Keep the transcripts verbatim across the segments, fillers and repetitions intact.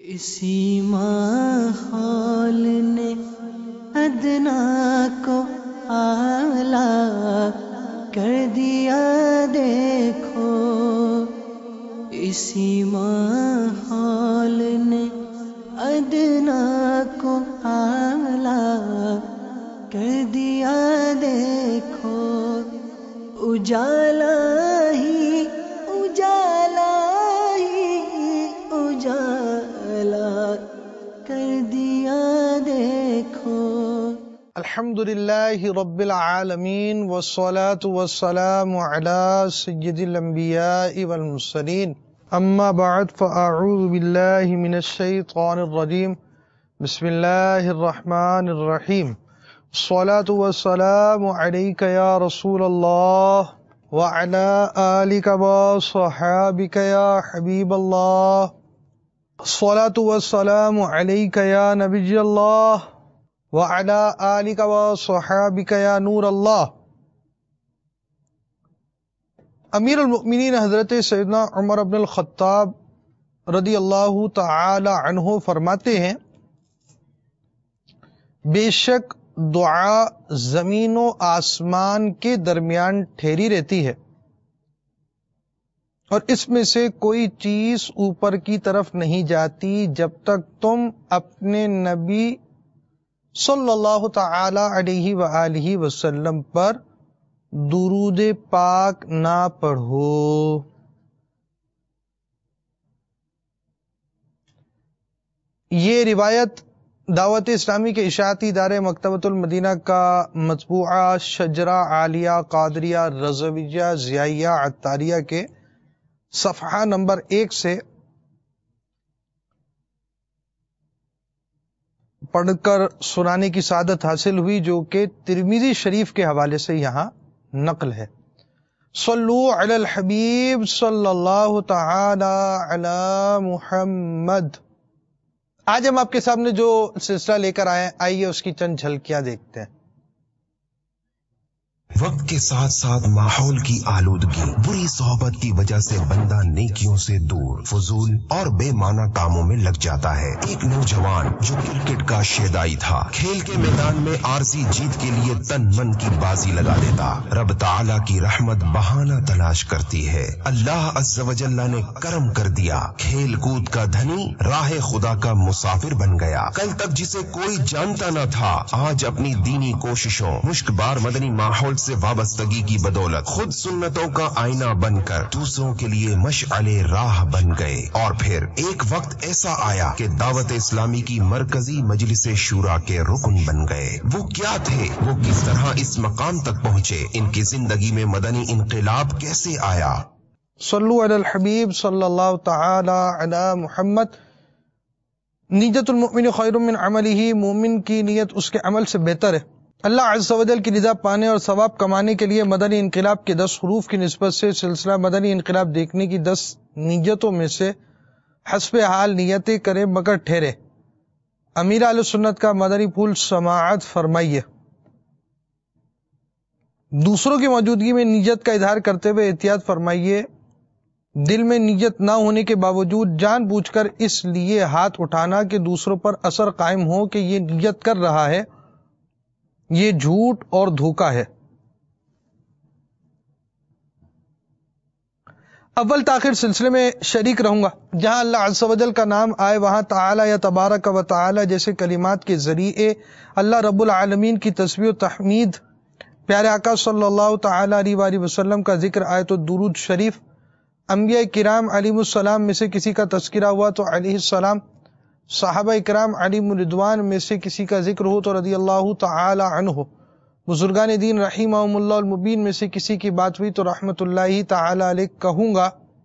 اسی ماحول نے ادنا کو اعلیٰ کر دیا دیکھو، اسی ماحول نے ادنا کو اعلیٰ کر دیا دیکھو، اجالا ہی اجالا ہی اجالا کر دیا دیکھو۔ الحمدللہ رب العالمین والصلاة والسلام علی سید الانبیاء والمرسلین، اما بعد فاعوذ باللہ من الشیطان الرجیم، بسم اللہ الرحمن الرحیم، الصلاة والسلام علیک یا رسول اللہ وعلی آلک وصحابک یا حبیب اللہ، الصلاة والسلام علیک یا نبی اللہ وعلی آلک وصحابک یا نور اللہ۔ امیر المؤمنین حضرت سیدنا عمر بن الخطاب رضی اللہ تعالی عنہ فرماتے ہیں، بے شک دعا زمین و آسمان کے درمیان ٹھہری رہتی ہے، اور اس میں سے کوئی چیز اوپر کی طرف نہیں جاتی جب تک تم اپنے نبی صلی اللہ تعالی علیہ وآلہ وسلم پر درود پاک نہ پڑھو۔ یہ روایت دعوت اسلامی کے اشاعتی ادارے مکتبۃ المدینہ کا مطبوعہ شجرہ عالیہ قادریہ رضویہ ضیائیہ عطاریہ کے صفحہ نمبر ایک سے پڑھ کر سنانے کی سعادت حاصل ہوئی، جو کہ ترمذی شریف کے حوالے سے یہاں نقل ہے۔ صلو علی الحبیب صلی اللہ تعالی علی محمد۔ آج ہم آپ کے سامنے جو سلسلہ لے کر آئے ہیں، آئیے اس کی چند جھلکیاں دیکھتے ہیں۔ وقت کے ساتھ ساتھ ماحول کی آلودگی، بری صحبت کی وجہ سے بندہ نیکیوں سے دور، فضول اور بے معنی کاموں میں لگ جاتا ہے۔ ایک نوجوان جو کرکٹ کا شیدائی تھا، کھیل کے میدان میں عارضی جیت کے لیے تن من کی بازی لگا دیتا، رب تعالی کی رحمت بہانہ تلاش کرتی ہے۔ اللہ عز و جل نے کرم کر دیا، کھیل کود کا دھنی راہ خدا کا مسافر بن گیا۔ کل تک جسے کوئی جانتا نہ تھا، آج اپنی دینی کوششوں، مشک بار مدنی ماحول سے وابستگی کی بدولت خود سنتوں کا آئینہ بن کر دوسروں کے لیے مشعل راہ بن گئے۔ اور پھر ایک وقت ایسا آیا کہ دعوت اسلامی کی مرکزی مجلس شورا کے رکن بن گئے۔ وہ کیا تھے؟ وہ کس طرح اس مقام تک پہنچے؟ ان کی زندگی میں مدنی انقلاب کیسے آیا؟ صلو علی الحبیب صلی اللہ تعالی علی محمد۔ نیت المؤمن خیر من عملہ، مومن کی نیت اس کے عمل سے بہتر ہے۔ اللہ عز و جل کی رضا پانے اور ثواب کمانے کے لیے مدنی انقلاب کے دس حروف کی نسبت سے سلسلہ مدنی انقلاب دیکھنے کی دس نیتوں میں سے حسب حال نیتیں کرے مگر ٹھہرے۔ امیر اہل سنت کا مدنی پھول سماعت فرمائیے۔ دوسروں کی موجودگی میں نیت کا اظہار کرتے ہوئے احتیاط فرمائیے۔ دل میں نیت نہ ہونے کے باوجود جان بوجھ کر اس لیے ہاتھ اٹھانا کہ دوسروں پر اثر قائم ہو کہ یہ نیت کر رہا ہے، یہ جھوٹ اور دھوکہ ہے۔ اول تاخیر سلسلے میں شریک رہوں گا، جہاں اللہ عز و جل کا نام آئے وہاں تعالی یا تبارک و تعالی جیسے کلمات کے ذریعے اللہ رب العالمین کی تسبیح و تحمید، پیارے آقا صلی اللہ تعالی علیہ وآلہ وسلم کا ذکر آئے تو درود شریف، انبیاء کرام علیہ السلام میں سے کسی کا تذکرہ ہوا تو علیہ السلام، صحابہ اکرام علیہم الرضوان میں سے کسی کا ذکر ہو تو رضی اللہ تعالی عنہ، بزرگان دین رحمہم اللہ المبین میں سے کسی کی بات ہوئی تو رحمت اللہ تعالی علیہ کہوں گا۔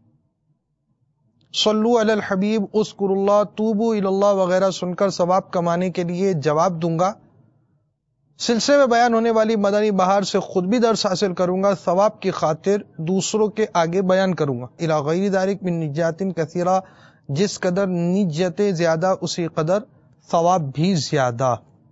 صلو علی الحبیب، اذکر اللہ، توبو الی اللہ وغیرہ سن کر ثواب کمانے کے لیے جواب دوں گا۔ سلسلے میں بیان ہونے والی مدنی بہار سے خود بھی درس حاصل کروں گا، ثواب کی خاطر دوسروں کے آگے بیان کروں گا۔ الی غیر ذالک من نجات کثیرہ، جس قدر نیتیں زیادہ اسی قدر ثواب بھی زیادہ۔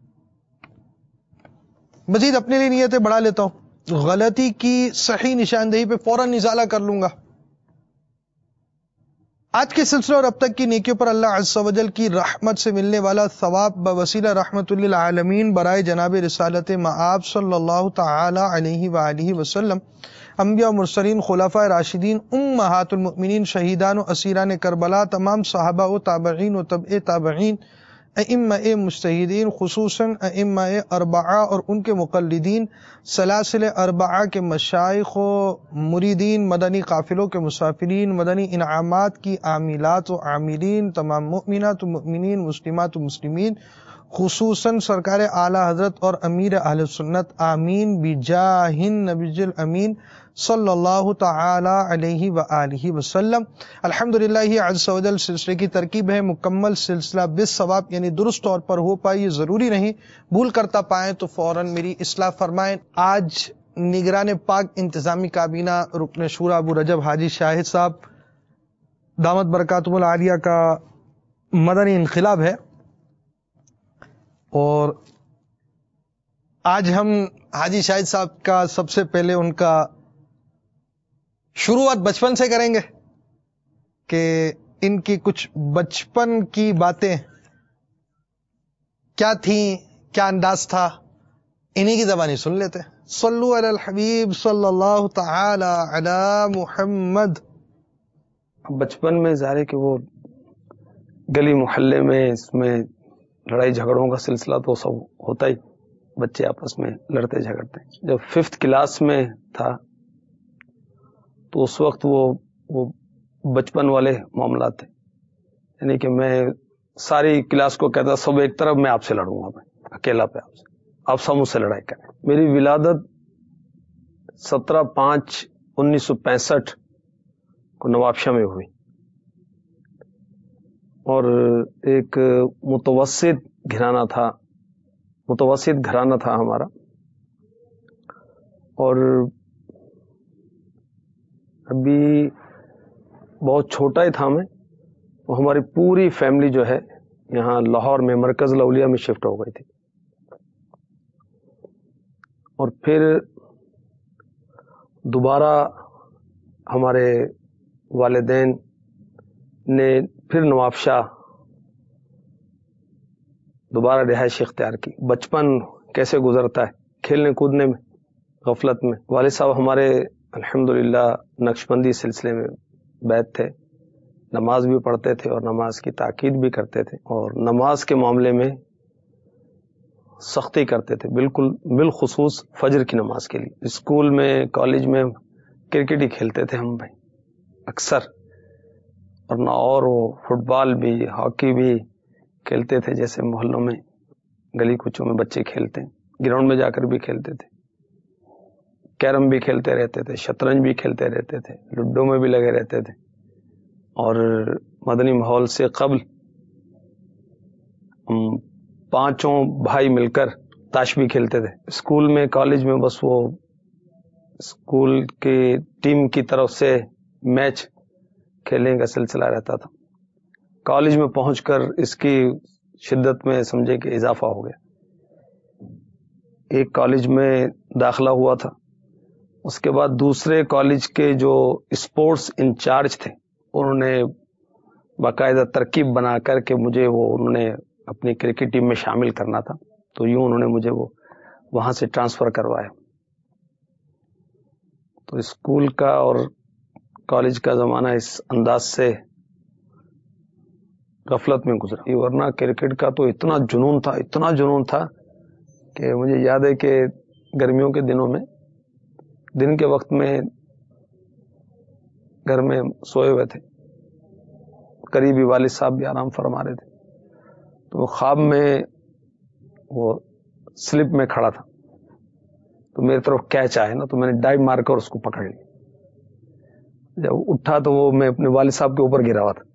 مزید اپنے لیے نیتیں بڑھا لیتا ہوں، غلطی کی صحیح نشاندہی پہ فوراً ازالہ کر لوں گا۔ آج کے سلسلے اور اب تک کی نیکیوں پر اللہ عز و جل کی رحمت سے ملنے والا ثواب بوسیلہ رحمت للعالمین برائے جناب رسالت مآب صلی اللہ تعالی علیہ وآلہ وسلم، انبیاء و مرسلین، خلفاء راشدین، امہات المؤمنین، شہیدان و اسیران کربلا، تمام صحابہ و تابعین و تبع تابعین، ائمہ مجتہدین، خصوصاً ائمہ اربعہ اور ان کے مقلدین، سلاسل اربعہ کے مشائخ و مریدین، مدنی قافلوں کے مسافرین، مدنی انعامات کی عاملات و عاملین، تمام مؤمنات و مؤمنین، مسلمات و مسلمین، خصوصاً سرکار اعلیٰ حضرت اور امیر اہل سنت، آمین بجاہ النبی الامین صلی اللہ تعالی علیہ وآلہ وسلم۔ الحمدللہ عز و جل سلسلے کی ترکیب ہے مکمل سلسلہ بالثواب، یعنی درست طور پر ہو پائے یہ ضروری نہیں، بھول کرتا پائیں تو فوراً میری اصلاح فرمائیں۔ آج نگران پاک انتظامی کابینہ رکن شورا ابو رجب حاجی شاہد صاحب دامت برکاتہم العالیہ کا مدنی انقلاب ہے، اور آج ہم حاجی شاہد صاحب کا سب سے پہلے ان کا شروعات بچپن سے کریں گے کہ ان کی کچھ بچپن کی باتیں کیا تھیں، کیا انداز تھا، انہی کی زبانی سن لیتے ہیں۔ صلو علی الحبیب صلی اللہ تعالی علی محمد۔ بچپن میں ظاہر ہے کہ وہ گلی محلے میں اس میں لڑائی جھگڑوں کا سلسلہ تو سب ہوتا ہی، بچے آپس میں لڑتے جھگڑتے۔ جب ففتھ کلاس میں تھا تو اس وقت وہ وہ بچپن والے معاملات تھے، یعنی کہ میں ساری کلاس کو کہتا سب ایک طرف، میں آپ سے لڑوں گا، میں اکیلا پہ آپ سے، آپ سب مجھ سے لڑائی کریں۔ میری ولادت سترہ پانچ انیس سو پینسٹھ کو نوابشاہ میں ہوئی، اور ایک متوسط گھرانہ تھا متوسط گھرانہ تھا ہمارا، اور ابھی بہت چھوٹا ہی تھا میں، وہ ہماری پوری فیملی جو ہے یہاں لاہور میں مرکز الاولیاء میں شفٹ ہو گئی تھی، اور پھر دوبارہ ہمارے والدین نے پھر نوابشاہ دوبارہ رہائش اختیار کی۔ بچپن کیسے گزرتا ہے کھیلنے کودنے میں، غفلت میں۔ والد صاحب ہمارے الحمدللہ نقشبندی سلسلے میں بیعت تھے، نماز بھی پڑھتے تھے اور نماز کی تاکید بھی کرتے تھے، اور نماز کے معاملے میں سختی کرتے تھے، بالکل بالخصوص فجر کی نماز کے لیے۔ اسکول میں کالج میں کرکٹ ہی کھیلتے تھے ہم بھائی اکثر، اور نہ اور وہ فٹ بال بھی ہاکی بھی کھیلتے تھے، جیسے محلوں میں گلی کوچوں میں بچے کھیلتے ہیں، گراؤنڈ میں جا کر بھی کھیلتے تھے، کیرم بھی کھیلتے رہتے تھے، شطرنج بھی کھیلتے رہتے تھے، لڈو میں بھی لگے رہتے تھے، اور مدنی ماحول سے قبل ہم پانچوں بھائی مل کر تاش بھی کھیلتے تھے۔ اسکول میں کالج میں بس وہ اسکول کی ٹیم کی طرف سے میچ کھیلنے کا سلسلہ رہتا تھا۔ کالج میں پہنچ کر اس کی شدت میں سمجھے کہ اضافہ ہو گیا۔ ایک کالج میں داخلہ ہوا تھا، اس کے بعد دوسرے کالج کے جو اسپورٹس انچارج تھے انہوں نے باقاعدہ ترکیب بنا کر کے مجھے وہ انہوں نے اپنی کرکٹ ٹیم میں شامل کرنا تھا، تو یوں انہوں نے مجھے وہ وہاں سے ٹرانسفر کروایا۔ تو اسکول کا اور کالج کا زمانہ اس انداز سے غفلت میں گزرا، ورنہ کرکٹ کا تو اتنا جنون تھا اتنا جنون تھا کہ مجھے یاد ہے کہ گرمیوں کے دنوں میں دن کے وقت میں گھر میں سوئے ہوئے تھے، قریبی والد صاحب بھی آرام فرما رہے تھے، تو خواب میں وہ سلپ میں کھڑا تھا، تو میری طرف کیچ آئے نا، تو میں نے ڈائیو مار کر اس کو پکڑ لیا۔ جب اٹھا تو وہ میں اپنے والد صاحب کے اوپر گرا ہوا تھا۔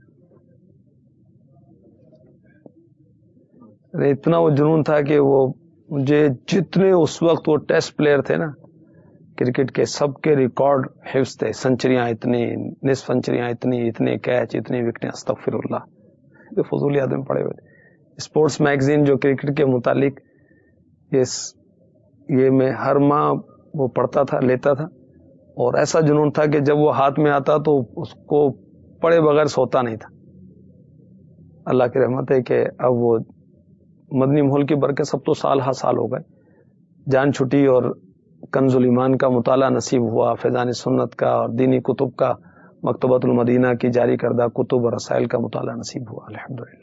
اتنا وہ جنون تھا کہ وہ مجھے جتنے اس وقت وہ ٹیسٹ پلیئر تھے نا کرکٹ کے، سب کے ریکارڈ حفظ تھے، سنچریاں اتنی، نصف سنچریاں اتنی، اتنے کیچ، اتنی وکٹیں، استغفر اللہ، یہ فضول یادیں پڑے ہوئے تھے۔ اسپورٹس میگزین جو کرکٹ کے متعلق یہ یہ میں ہر ماہ وہ پڑھتا تھا، لیتا تھا، اور ایسا جنون تھا کہ جب وہ ہاتھ میں آتا تو اس کو پڑھے بغیر سوتا نہیں تھا. اللہ کی رحمت ہے کہ اب وہ مدنی ماحول کی برکت سب تو سال ہا سال ہو گئے، جان چھٹی اور کنز الایمان کا مطالعہ نصیب ہوا، فیضان سنت کا اور دینی کتب کا، مکتبۃ المدینہ کی جاری کردہ کتب اور رسائل کا مطالعہ نصیب ہوا الحمدللہ.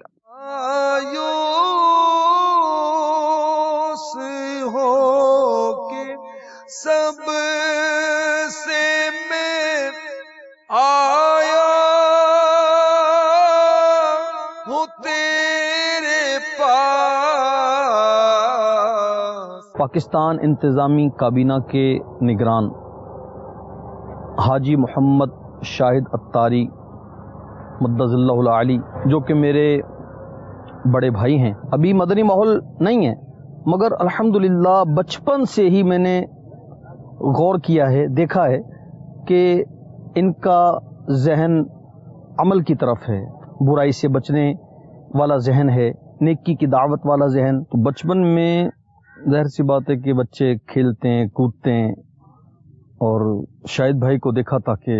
ہو کہ سب سے میں آیا ہوں تیرے پاس. پاکستان انتظامی کابینہ کے نگران حاجی محمد شاہد اتاری مدظ اللہ العالی، جو کہ میرے بڑے بھائی ہیں، ابھی مدنی ماحول نہیں ہے، مگر الحمدللہ بچپن سے ہی میں نے غور کیا ہے، دیکھا ہے کہ ان کا ذہن عمل کی طرف ہے، برائی سے بچنے والا ذہن ہے، نیکی کی دعوت والا ذہن. تو بچپن میں ظاہر سی بات ہے کہ بچے کھیلتے ہیں، کودتے ہیں، اور شاہد بھائی کو دیکھا تھا کہ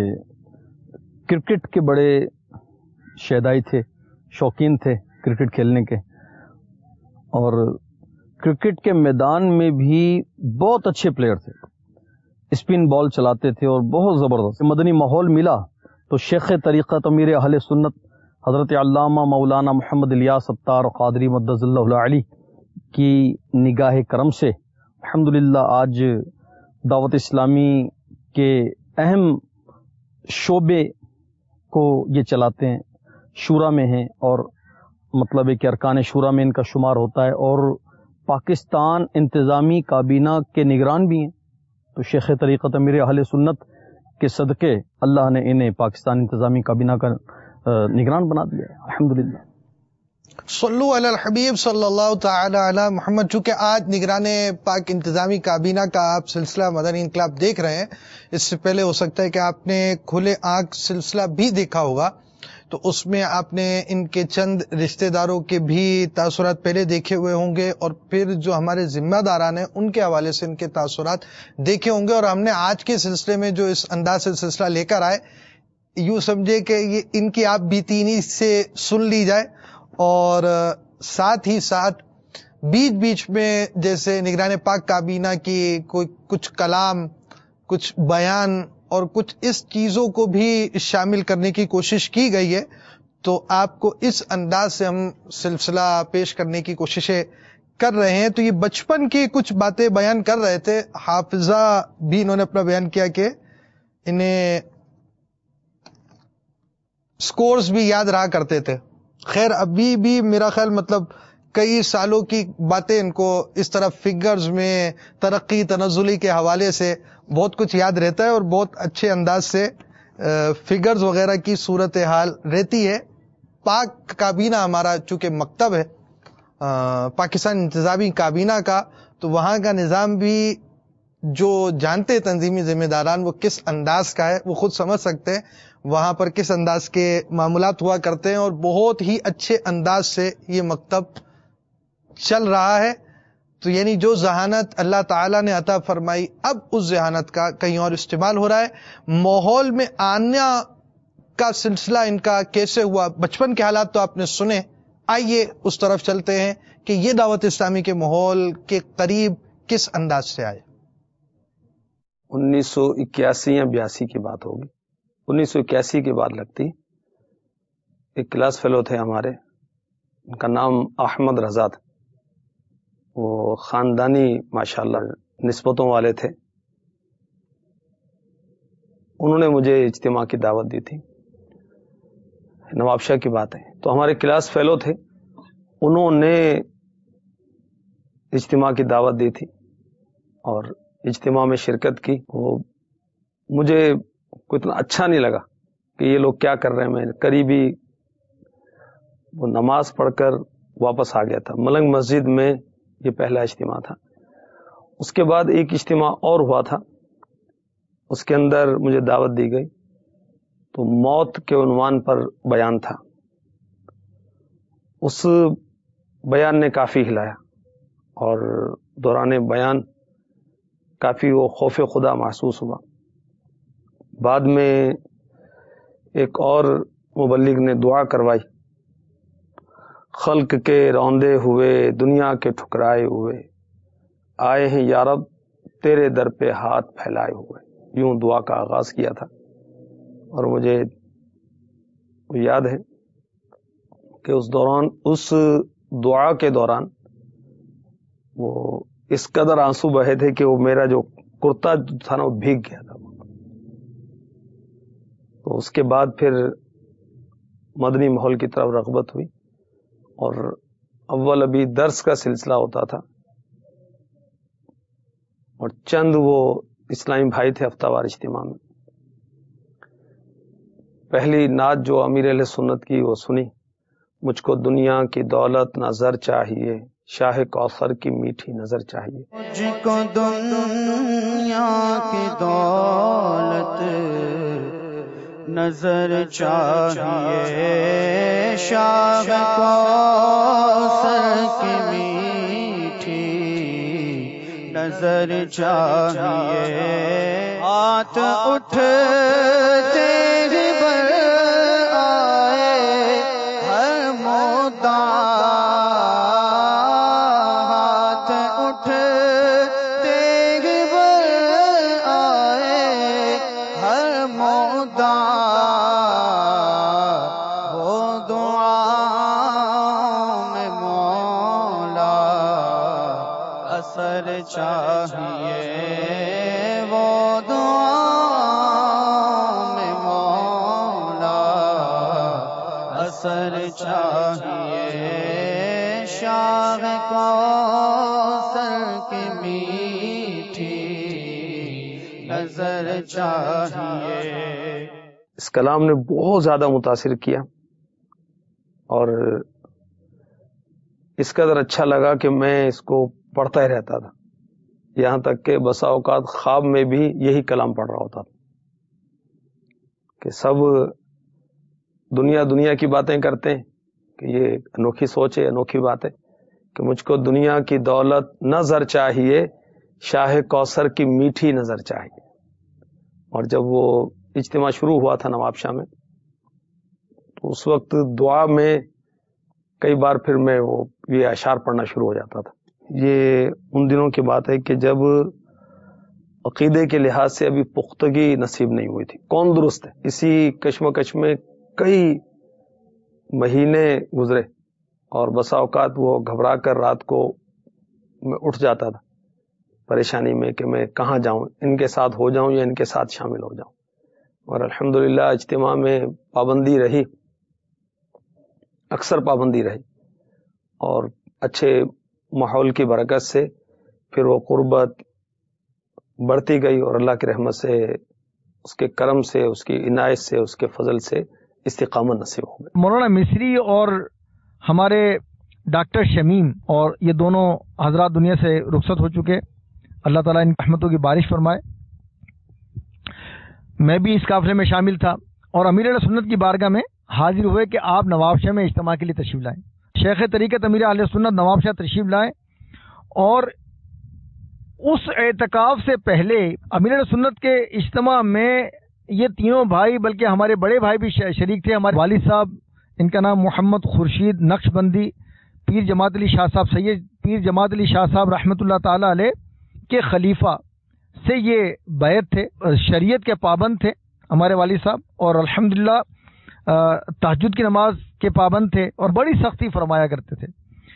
کرکٹ کے بڑے شیدائی تھے، شوقین تھے کرکٹ کھیلنے کے، اور کرکٹ کے میدان میں بھی بہت اچھے پلیئر تھے، اسپن بال چلاتے تھے اور بہت زبردست. مدنی ماحول ملا تو شیخ طریقت امیر اہل سنت حضرت علامہ مولانا محمد الیاس اتار قادری مدظ اللہ العالی کی نگاہ کرم سے الحمدللہ آج دعوت اسلامی کے اہم شعبے کو یہ چلاتے ہیں، شورا میں ہیں، اور مطلب ہے کہ ارکان شورا میں ان کا شمار ہوتا ہے، اور پاکستان انتظامی کابینہ کے نگران بھی ہیں. تو شیخ طریقت امیر اہل سنت کے صدقے اللہ نے انہیں پاکستان انتظامی کابینہ کا نگران بنا دیا ہے الحمدللہ. صلو علی الحبیب صلی اللہ تعالی علی محمد. چونکہ آج نگران پاک انتظامی کابینہ کا آپ سلسلہ مدنی انقلاب دیکھ رہے ہیں، اس سے پہلے ہو سکتا ہے کہ آپ نے کھلے آنکھ سلسلہ بھی دیکھا ہوگا، تو اس میں آپ نے ان کے چند رشتہ داروں کے بھی تاثرات پہلے دیکھے ہوئے ہوں گے، اور پھر جو ہمارے ذمہ داران ہیں ان کے حوالے سے ان کے تاثرات دیکھے ہوں گے. اور ہم نے آج کے سلسلے میں جو اس انداز سے سلسلہ لے کر آئے، یوں سمجھے کہ یہ ان کی آپ بیتینی سے سن لی جائے، اور ساتھ ہی ساتھ بیچ بیچ میں جیسے نگران پاک کابینہ کی کوئی کچھ کلام، کچھ بیان اور کچھ اس چیزوں کو بھی شامل کرنے کی کوشش کی گئی ہے. تو آپ کو اس انداز سے ہم سلسلہ پیش کرنے کی کوششیں کر رہے ہیں. تو یہ بچپن کی کچھ باتیں بیان کر رہے تھے، حافظہ بھی انہوں نے اپنا بیان کیا کہ انہیں سکورز بھی یاد رہا کرتے تھے. خیر ابھی بھی میرا خیال مطلب کئی سالوں کی باتیں ان کو اس طرح فگرز میں ترقی تنزلی کے حوالے سے بہت کچھ یاد رہتا ہے، اور بہت اچھے انداز سے فگرز وغیرہ کی صورتحال رہتی ہے. پاک کابینہ ہمارا چونکہ مکتب ہے پاکستان انتظامی کابینہ کا، تو وہاں کا نظام بھی جو جانتے تنظیمی ذمہ داران وہ کس انداز کا ہے وہ خود سمجھ سکتے ہیں، وہاں پر کس انداز کے معاملات ہوا کرتے ہیں، اور بہت ہی اچھے انداز سے یہ مکتب چل رہا ہے. تو یعنی جو ذہانت اللہ تعالیٰ نے عطا فرمائی، اب اس ذہانت کا کہیں اور استعمال ہو رہا ہے. ماحول میں آنا کا سلسلہ ان کا کیسے ہوا، بچپن کے حالات تو آپ نے سنے، آئیے اس طرف چلتے ہیں کہ یہ دعوت اسلامی کے ماحول کے قریب کس انداز سے آئے. انیس سو اکیاسی یا بیاسی کی بات ہوگی، انیس سو اکیاسی کی بات لگتی. ایک کلاس فیلو تھے ہمارے، ان کا نام احمد رضا تھا، وہ خاندانی ماشاءاللہ نسبتوں والے تھے. انہوں نے مجھے اجتماع کی دعوت دی تھی، نواب شاہ کی بات ہے. تو ہمارے کلاس فیلو تھے، انہوں نے اجتماع کی دعوت دی تھی اور اجتماع میں شرکت کی. وہ مجھے کوئی اتنا اچھا نہیں لگا کہ یہ لوگ کیا کر رہے ہیں. میں قریبی وہ نماز پڑھ کر واپس آ گیا تھا. ملنگ مسجد میں یہ پہلا اجتماع تھا. اس کے بعد ایک اجتماع اور ہوا تھا، اس کے اندر مجھے دعوت دی گئی، تو موت کے عنوان پر بیان تھا. اس بیان نے کافی ہلایا، اور دوران بیان کافی وہ خوف خدا محسوس ہوا. بعد میں ایک اور مبلغ نے دعا کروائی، خلق کے روندے ہوئے دنیا کے ٹھکرائے ہوئے آئے ہیں یا رب تیرے در پہ ہاتھ پھیلائے ہوئے، یوں دعا کا آغاز کیا تھا۔ اور مجھے یاد ہے کہ اس دوران اس دعا کے دوران وہ اس قدر آنسو بہے تھے کہ وہ میرا جو کرتا تھا نا وہ بھیگ گیا تھا۔ تو اس کے بعد پھر مدنی ماحول کی طرف رغبت ہوئی، اور اول ابھی درس کا سلسلہ ہوتا تھا، اور چند وہ اسلامی بھائی تھے ہفتہ وار اجتماع میں، پہلی نعت جو امیر اہل سنت کی وہ سنی، مجھ کو دنیا کی دولت نہ زر چاہیے، شاہ کوثر کی میٹھی نظر چاہیے۔ مجھ کو دنیا کی دولت نظر چاہیے، شاہ کوثر کی میٹھی نظر چاہیے، ہاتھ اٹھتے ہی بر آئے ہر مدعا، ہاتھ اٹھتے ہی بر آئے ہر مدعا، وہ دعا میں مولا اثر چاہیے، وہ دعا میں مولا اثر چاہیے، شاہ کوثر کی میٹھی نظر چاہیے۔ اس کلام نے بہت زیادہ متاثر کیا، اور اس قدر اچھا لگا کہ میں اس کو پڑھتا ہی رہتا تھا، یہاں تک کہ بسا اوقات خواب میں بھی یہی کلام پڑھ رہا ہوتا تھا کہ سب دنیا دنیا کی باتیں کرتے ہیں، کہ یہ انوکھی سوچ ہے، انوکھی بات ہے کہ مجھ کو دنیا کی دولت نہ زر چاہیے، شاہ کوثر کی میٹھی نظر چاہیے۔ اور جب وہ اجتماع شروع ہوا تھا نواب شاہ میں، تو اس وقت دعا میں کئی بار پھر میں وہ یہ اشعار پڑھنا شروع ہو جاتا تھا۔ یہ ان دنوں کی بات ہے کہ جب عقیدے کے لحاظ سے ابھی پختگی نصیب نہیں ہوئی تھی، کون درست ہے، اسی کشمکش میں کئی مہینے گزرے، اور بسا اوقات وہ گھبرا کر رات کو میں اٹھ جاتا تھا پریشانی میں کہ میں کہاں جاؤں، ان کے ساتھ ہو جاؤں یا ان کے ساتھ شامل ہو جاؤں۔ اور الحمدللہ اجتماع میں پابندی رہی، اکثر پابندی رہی، اور اچھے ماحول کی برکت سے پھر وہ قربت بڑھتی گئی، اور اللہ کی رحمت سے، اس کے کرم سے، اس کی عنایت سے، اس کے فضل سے استقامت نصیب ہو گئی۔ مولانا مصری اور ہمارے ڈاکٹر شمیم اور یہ دونوں حضرات دنیا سے رخصت ہو چکے، اللہ تعالیٰ ان رحمتوں کی بارش فرمائے۔ میں بھی اس قافلے میں شامل تھا، اور امیر اہل سنت کی بارگاہ میں حاضر ہوئے کہ آپ نواب شاہ میں اجتماع کے لیے تشریف لائیں۔ شیخ طریقت امیر اہل سنت نواب شاہ تشریف لائے، اور اس اعتکاف سے پہلے امیر اہل سنت کے اجتماع میں یہ تینوں بھائی، بلکہ ہمارے بڑے بھائی بھی شریک تھے۔ ہمارے والد صاحب، ان کا نام محمد خورشید نقش بندی، پیر جماعت علی شاہ صاحب، سید پیر جماعت علی شاہ صاحب رحمۃ اللہ تعالی علیہ کے خلیفہ سے یہ بیعت تھے، شریعت کے پابند تھے ہمارے والد صاحب، اور الحمدللہ تہجد کی نماز کے پابند تھے، اور بڑی سختی فرمایا کرتے تھے۔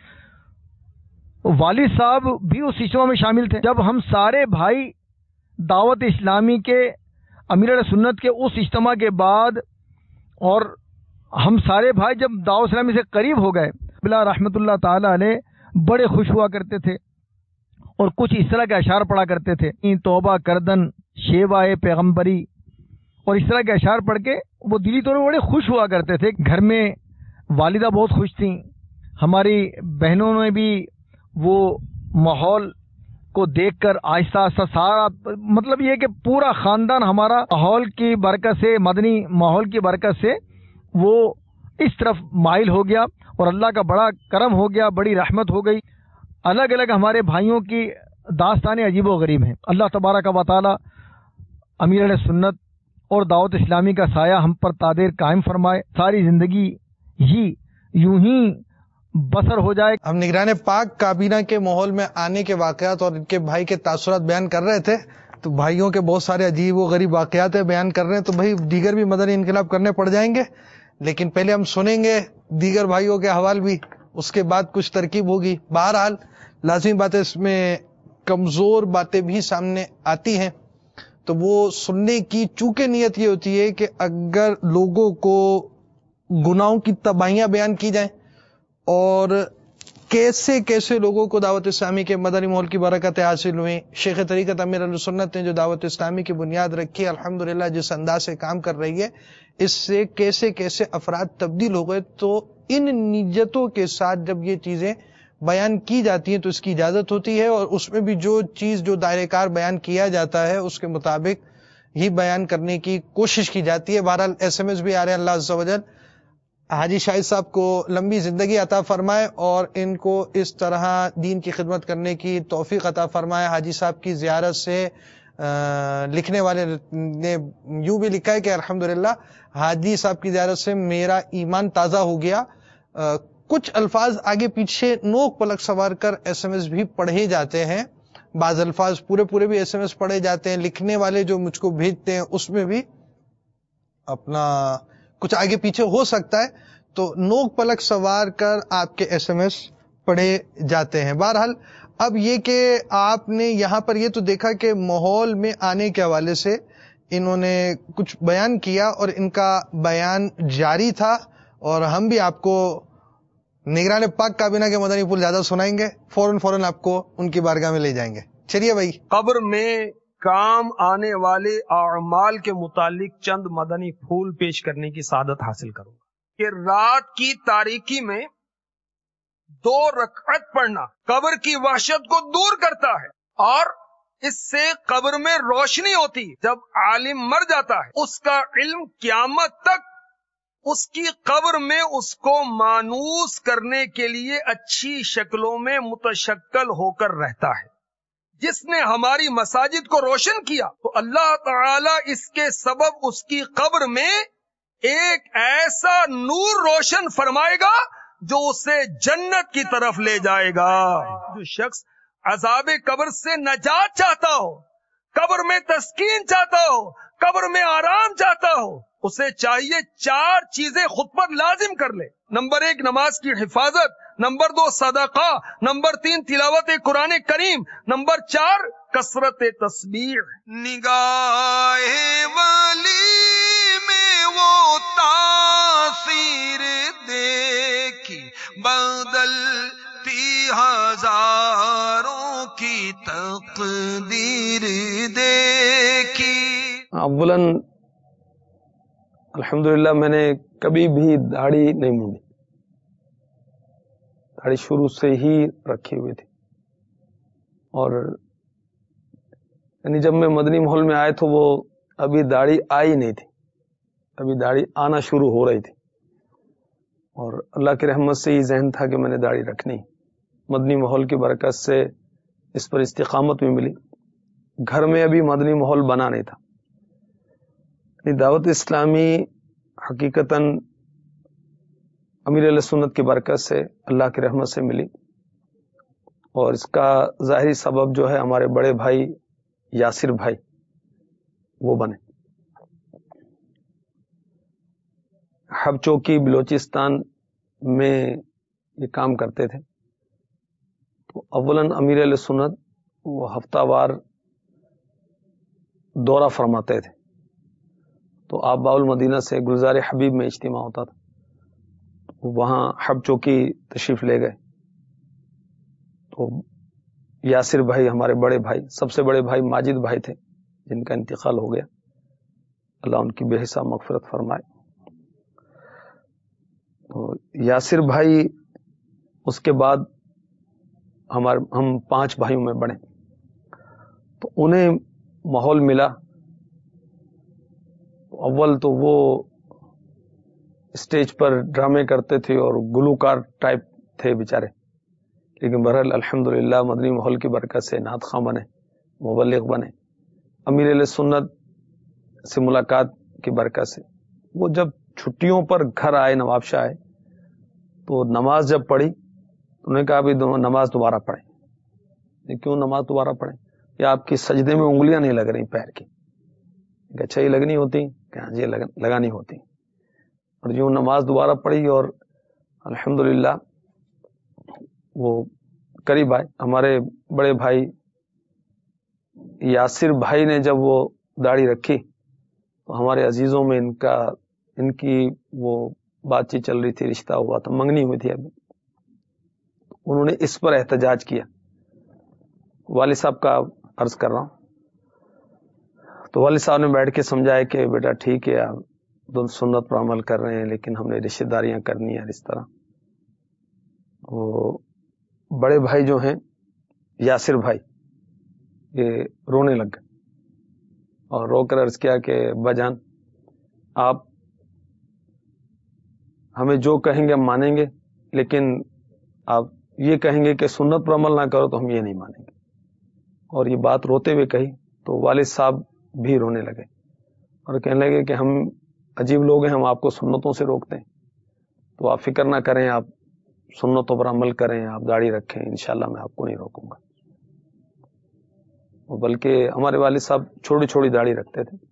والد صاحب بھی اس اجتماع میں شامل تھے۔ جب ہم سارے بھائی دعوت اسلامی کے امیر اہل سنت کے اس اجتماع کے بعد، اور ہم سارے بھائی جب دعوت اسلامی سے قریب ہو گئے، بلا رحمت اللہ تعالی علیہ بڑے خوش ہوا کرتے تھے، اور کچھ اس طرح کے اشعار پڑھا کرتے تھے، توبہ کردن شیوائے پیغمبری، اور اس طرح کے اشعار پڑھ کے وہ دلی طور پر بڑے خوش ہوا کرتے تھے۔ گھر میں والدہ بہت خوش تھیں، ہماری بہنوں نے بھی وہ ماحول کو دیکھ کر آہستہ آہستہ سارا، مطلب یہ کہ پورا خاندان ہمارا ماحول کی برکت سے، مدنی ماحول کی برکت سے وہ اس طرف مائل ہو گیا، اور اللہ کا بڑا کرم ہو گیا، بڑی رحمت ہو گئی۔ الگ الگ ہمارے بھائیوں کی داستانیں عجیب و غریب ہیں۔ اللہ تبارک و تعالی امیر اہل سنت اور دعوت اسلامی کا سایہ ہم پر تادیر قائم فرمائے، ساری زندگی ہی یوں ہی بسر ہو جائے۔ ہم نگران پاک کابینہ کے ماحول میں آنے کے واقعات اور ان کے بھائی کے تاثرات بیان کر رہے تھے، تو بھائیوں کے بہت سارے عجیب و غریب واقعات بیان کر رہے ہیں، تو بھائی دیگر بھی مدنی انقلاب کرنے پڑ جائیں گے، لیکن پہلے ہم سنیں گے دیگر بھائیوں کے حوال بھی، اس کے بعد کچھ ترکیب ہوگی۔ بہرحال لازمی باتیں اس میں کمزور باتیں بھی سامنے آتی ہیں، تو وہ سننے کی چونکہ نیت یہ ہوتی ہے کہ اگر لوگوں کو گناہوں کی تباہیاں بیان کی جائیں اور کیسے کیسے لوگوں کو دعوت اسلامی کے مدنی ماحول کی برکتیں حاصل ہوئیں، شیخ طریقت امیر اہل سنت نے جو دعوت اسلامی کی بنیاد رکھی، الحمدللہ جس انداز سے کام کر رہی ہے، اس سے کیسے کیسے افراد تبدیل ہو گئے، تو ان نیتوں کے ساتھ جب یہ چیزیں بیان کی جاتی ہیں تو اس کی اجازت ہوتی ہے، اور اس میں بھی جو چیز جو دائرہ کار بیان کیا جاتا ہے اس کے مطابق ہی بیان کرنے کی کوشش کی جاتی ہے۔ بہرحال ایس ایم ایس بھی آ رہے ہیں، اللہ عز و جل حاجی شاہد صاحب کو لمبی زندگی عطا فرمائے اور ان کو اس طرح دین کی خدمت کرنے کی توفیق عطا فرمائے۔ حاجی صاحب کی زیارت سے لکھنے والے نے یوں بھی لکھا ہے کہ الحمدللہ حاجی صاحب کی زیارت سے میرا ایمان تازہ ہو گیا۔ کچھ الفاظ آگے پیچھے نوک پلک سوار کر ایس ایم ایس بھی پڑھے جاتے ہیں، بعض الفاظ پورے پورے بھی ایس ایم ایس پڑھے جاتے ہیں، لکھنے والے جو مجھ کو بھیجتے ہیں اس میں بھی اپنا کچھ آگے پیچھے ہو سکتا ہے، تو نوک پلک سوار کر آپ کے ایس ایم ایس پڑھے جاتے ہیں۔ بہرحال اب یہ کہ آپ نے یہاں پر یہ تو دیکھا کہ ماحول میں آنے کے حوالے سے انہوں نے کچھ بیان کیا اور ان کا بیان جاری تھا، اور ہم بھی آپ کو نگران پاک کابینہ کے مدنی پھول زیادہ سنائیں گے، فوراً فوراً آپ کو ان کی بارگاہ میں لے جائیں گے۔ چلیے بھائی، قبر میں کام آنے والے اعمال کے متعلق چند مدنی پھول پیش کرنے کی سعادت حاصل کروں گا کہ رات کی تاریکی میں دو رکعت پڑھنا قبر کی وحشت کو دور کرتا ہے، اور اس سے قبر میں روشنی ہوتی ہے۔ جب عالم مر جاتا ہے اس کا علم قیامت تک اس کی قبر میں اس کو مانوس کرنے کے لیے اچھی شکلوں میں متشکل ہو کر رہتا ہے۔ جس نے ہماری مساجد کو روشن کیا تو اللہ تعالی اس کے سبب اس کی قبر میں ایک ایسا نور روشن فرمائے گا جو اسے جنت کی طرف لے جائے گا۔ جو شخص عذاب قبر سے نجات چاہتا ہو، قبر میں تسکین چاہتا ہو، قبر میں آرام چاہتا ہو، اسے چاہیے چار چیزیں خود پر لازم کر لے۔ نمبر ایک، نماز کی حفاظت، نمبر دو، صدقہ، نمبر تین، تلاوت قرآن کریم، نمبر چار، کثرت تسبیح۔ نگاہ ولی میں وہ تاثیر دیکھی بدلتی ہزاروں کی تقدیر دیکھی۔ اولاً الحمدللہ میں نے کبھی بھی داڑھی نہیں مونڈی، داڑھی شروع سے ہی رکھی ہوئی تھی، اور یعنی جب میں مدنی ماحول میں آئے تو وہ ابھی داڑھی آئی نہیں تھی، ابھی داڑھی آنا شروع ہو رہی تھی، اور اللہ کی رحمت سے یہ ذہن تھا کہ میں نے داڑھی رکھنی۔ مدنی ماحول کی برکت سے اس پر استقامت بھی ملی۔ گھر میں ابھی مدنی ماحول بنا نہیں تھا۔ دعوت اسلامی حقیقتاً امیر علیہ سنت کی برکت سے، اللہ کی رحمت سے ملی، اور اس کا ظاہری سبب جو ہے ہمارے بڑے بھائی یاسر بھائی وہ بنے۔ حب چوکی بلوچستان میں یہ کام کرتے تھے، تو اولاً امیر علیہ سنت وہ ہفتہ وار دورہ فرماتے تھے، تو آپ باول مدینہ سے گلزار حبیب میں اجتماع ہوتا تھا، وہاں حب چوکی تشریف لے گئے، تو یاسر بھائی ہمارے بڑے بھائی، سب سے بڑے بھائی ماجد بھائی تھے جن کا انتقال ہو گیا، اللہ ان کی بے حساب مغفرت فرمائے۔ تو یاسر بھائی اس کے بعد ہمارے ہم پانچ بھائیوں میں بڑے، تو انہیں ماحول ملا۔ اول تو وہ اسٹیج پر ڈرامے کرتے تھے اور گلوکار ٹائپ تھے بیچارے، لیکن بہرحال الحمدللہ مدنی ماحول کی برکت سے نعت خواں بنے، مبلغ بنے۔ امیر علیہ سنت سے ملاقات کی برکت سے وہ جب چھٹیوں پر گھر آئے، نواب شاہ آئے، تو نماز جب پڑھی تو انہوں نے کہا بھی نماز دوبارہ پڑھیں. کیوں نماز دوبارہ پڑھیں؟ یا آپ کی سجدے میں انگلیاں نہیں لگ رہی پیر کی؟ کہ اچھا یہ لگنی ہوتی کہ ہاں جی لگانی ہوتی. اور جو نماز دوبارہ پڑھی اور الحمدللہ وہ قریب آئے. ہمارے بڑے بھائی یاسر بھائی نے جب وہ داڑھی رکھی تو ہمارے عزیزوں میں ان کا ان کی وہ بات چیت چل رہی تھی، رشتہ ہوا تھا، منگنی ہوئی تھی ابھی. انہوں نے اس پر احتجاج کیا. والد صاحب کا عرض کر رہا ہوں. تو والد صاحب نے بیٹھ کے سمجھایا کہ بیٹا ٹھیک ہے آپ دونوں سنت پر عمل کر رہے ہیں، لیکن ہم نے رشتہ داریاں کرنی ہیں اس طرح. وہ بڑے بھائی جو ہیں یاسر بھائی یہ رونے لگ گئے اور رو کر عرض کیا کہ ابا جان آپ ہمیں جو کہیں گے ہم مانیں گے، لیکن آپ یہ کہیں گے کہ سنت پر عمل نہ کرو تو ہم یہ نہیں مانیں گے. اور یہ بات روتے ہوئے کہی تو والد صاحب بھی رونے لگے اور کہنے لگے کہ ہم عجیب لوگ ہیں، ہم آپ کو سنتوں سے روکتے ہیں، تو آپ فکر نہ کریں، آپ سنتوں پر عمل کریں، آپ داڑھی رکھیں، انشاءاللہ میں آپ کو نہیں روکوں گا. بلکہ ہمارے والد صاحب چھوٹی چھوٹی داڑھی رکھتے تھے.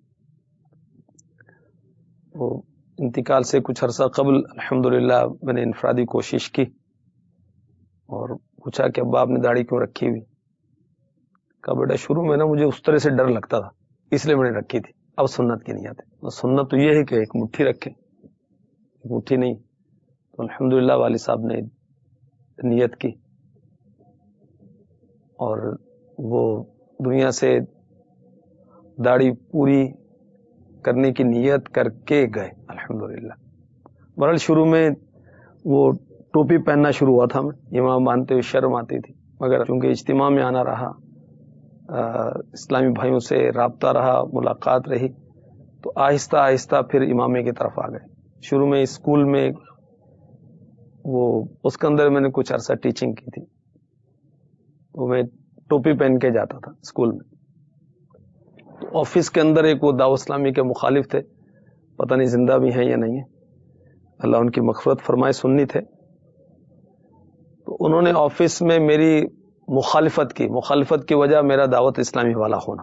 وہ انتقال سے کچھ عرصہ قبل الحمدللہ میں نے انفرادی کوشش کی اور پوچھا کہ ابا آپ نے داڑھی کیوں رکھی ہوئی؟ کہا بیٹا شروع میں نا مجھے اس طرح سے ڈر لگتا تھا اس لیے میں نے رکھی تھی، اب سنت کی نیت ہے. سنت تو یہ ہے کہ ایک مٹھی رکھیں، ایک مٹھی نہیں. تو الحمدللہ والد صاحب نے نیت کی اور وہ دنیا سے داڑھی پوری کرنے کی نیت کر کے گئے الحمدللہ. بہرحال شروع میں وہ ٹوپی پہننا شروع ہوا تھا، میں امام باندھتے ہوئے شرم آتی تھی، مگر چونکہ اجتماع میں آنا رہا، اسلامی بھائیوں سے رابطہ رہا، ملاقات رہی، تو آہستہ آہستہ پھر امامے کی طرف آ گئے. شروع میں اسکول میں وہ اس کے اندر میں نے کچھ عرصہ ٹیچنگ کی تھی، تو میں ٹوپی پہن کے جاتا تھا اسکول میں. تو آفس کے اندر ایک وہ دعوت اسلامی کے مخالف تھے، پتہ نہیں زندہ بھی ہیں یا نہیں ہیں، اللہ ان کی مغفرت فرمائے، سنی تھے. تو انہوں نے آفس میں میری مخالفت کی مخالفت کی وجہ میرا دعوت اسلامی والا ہونا.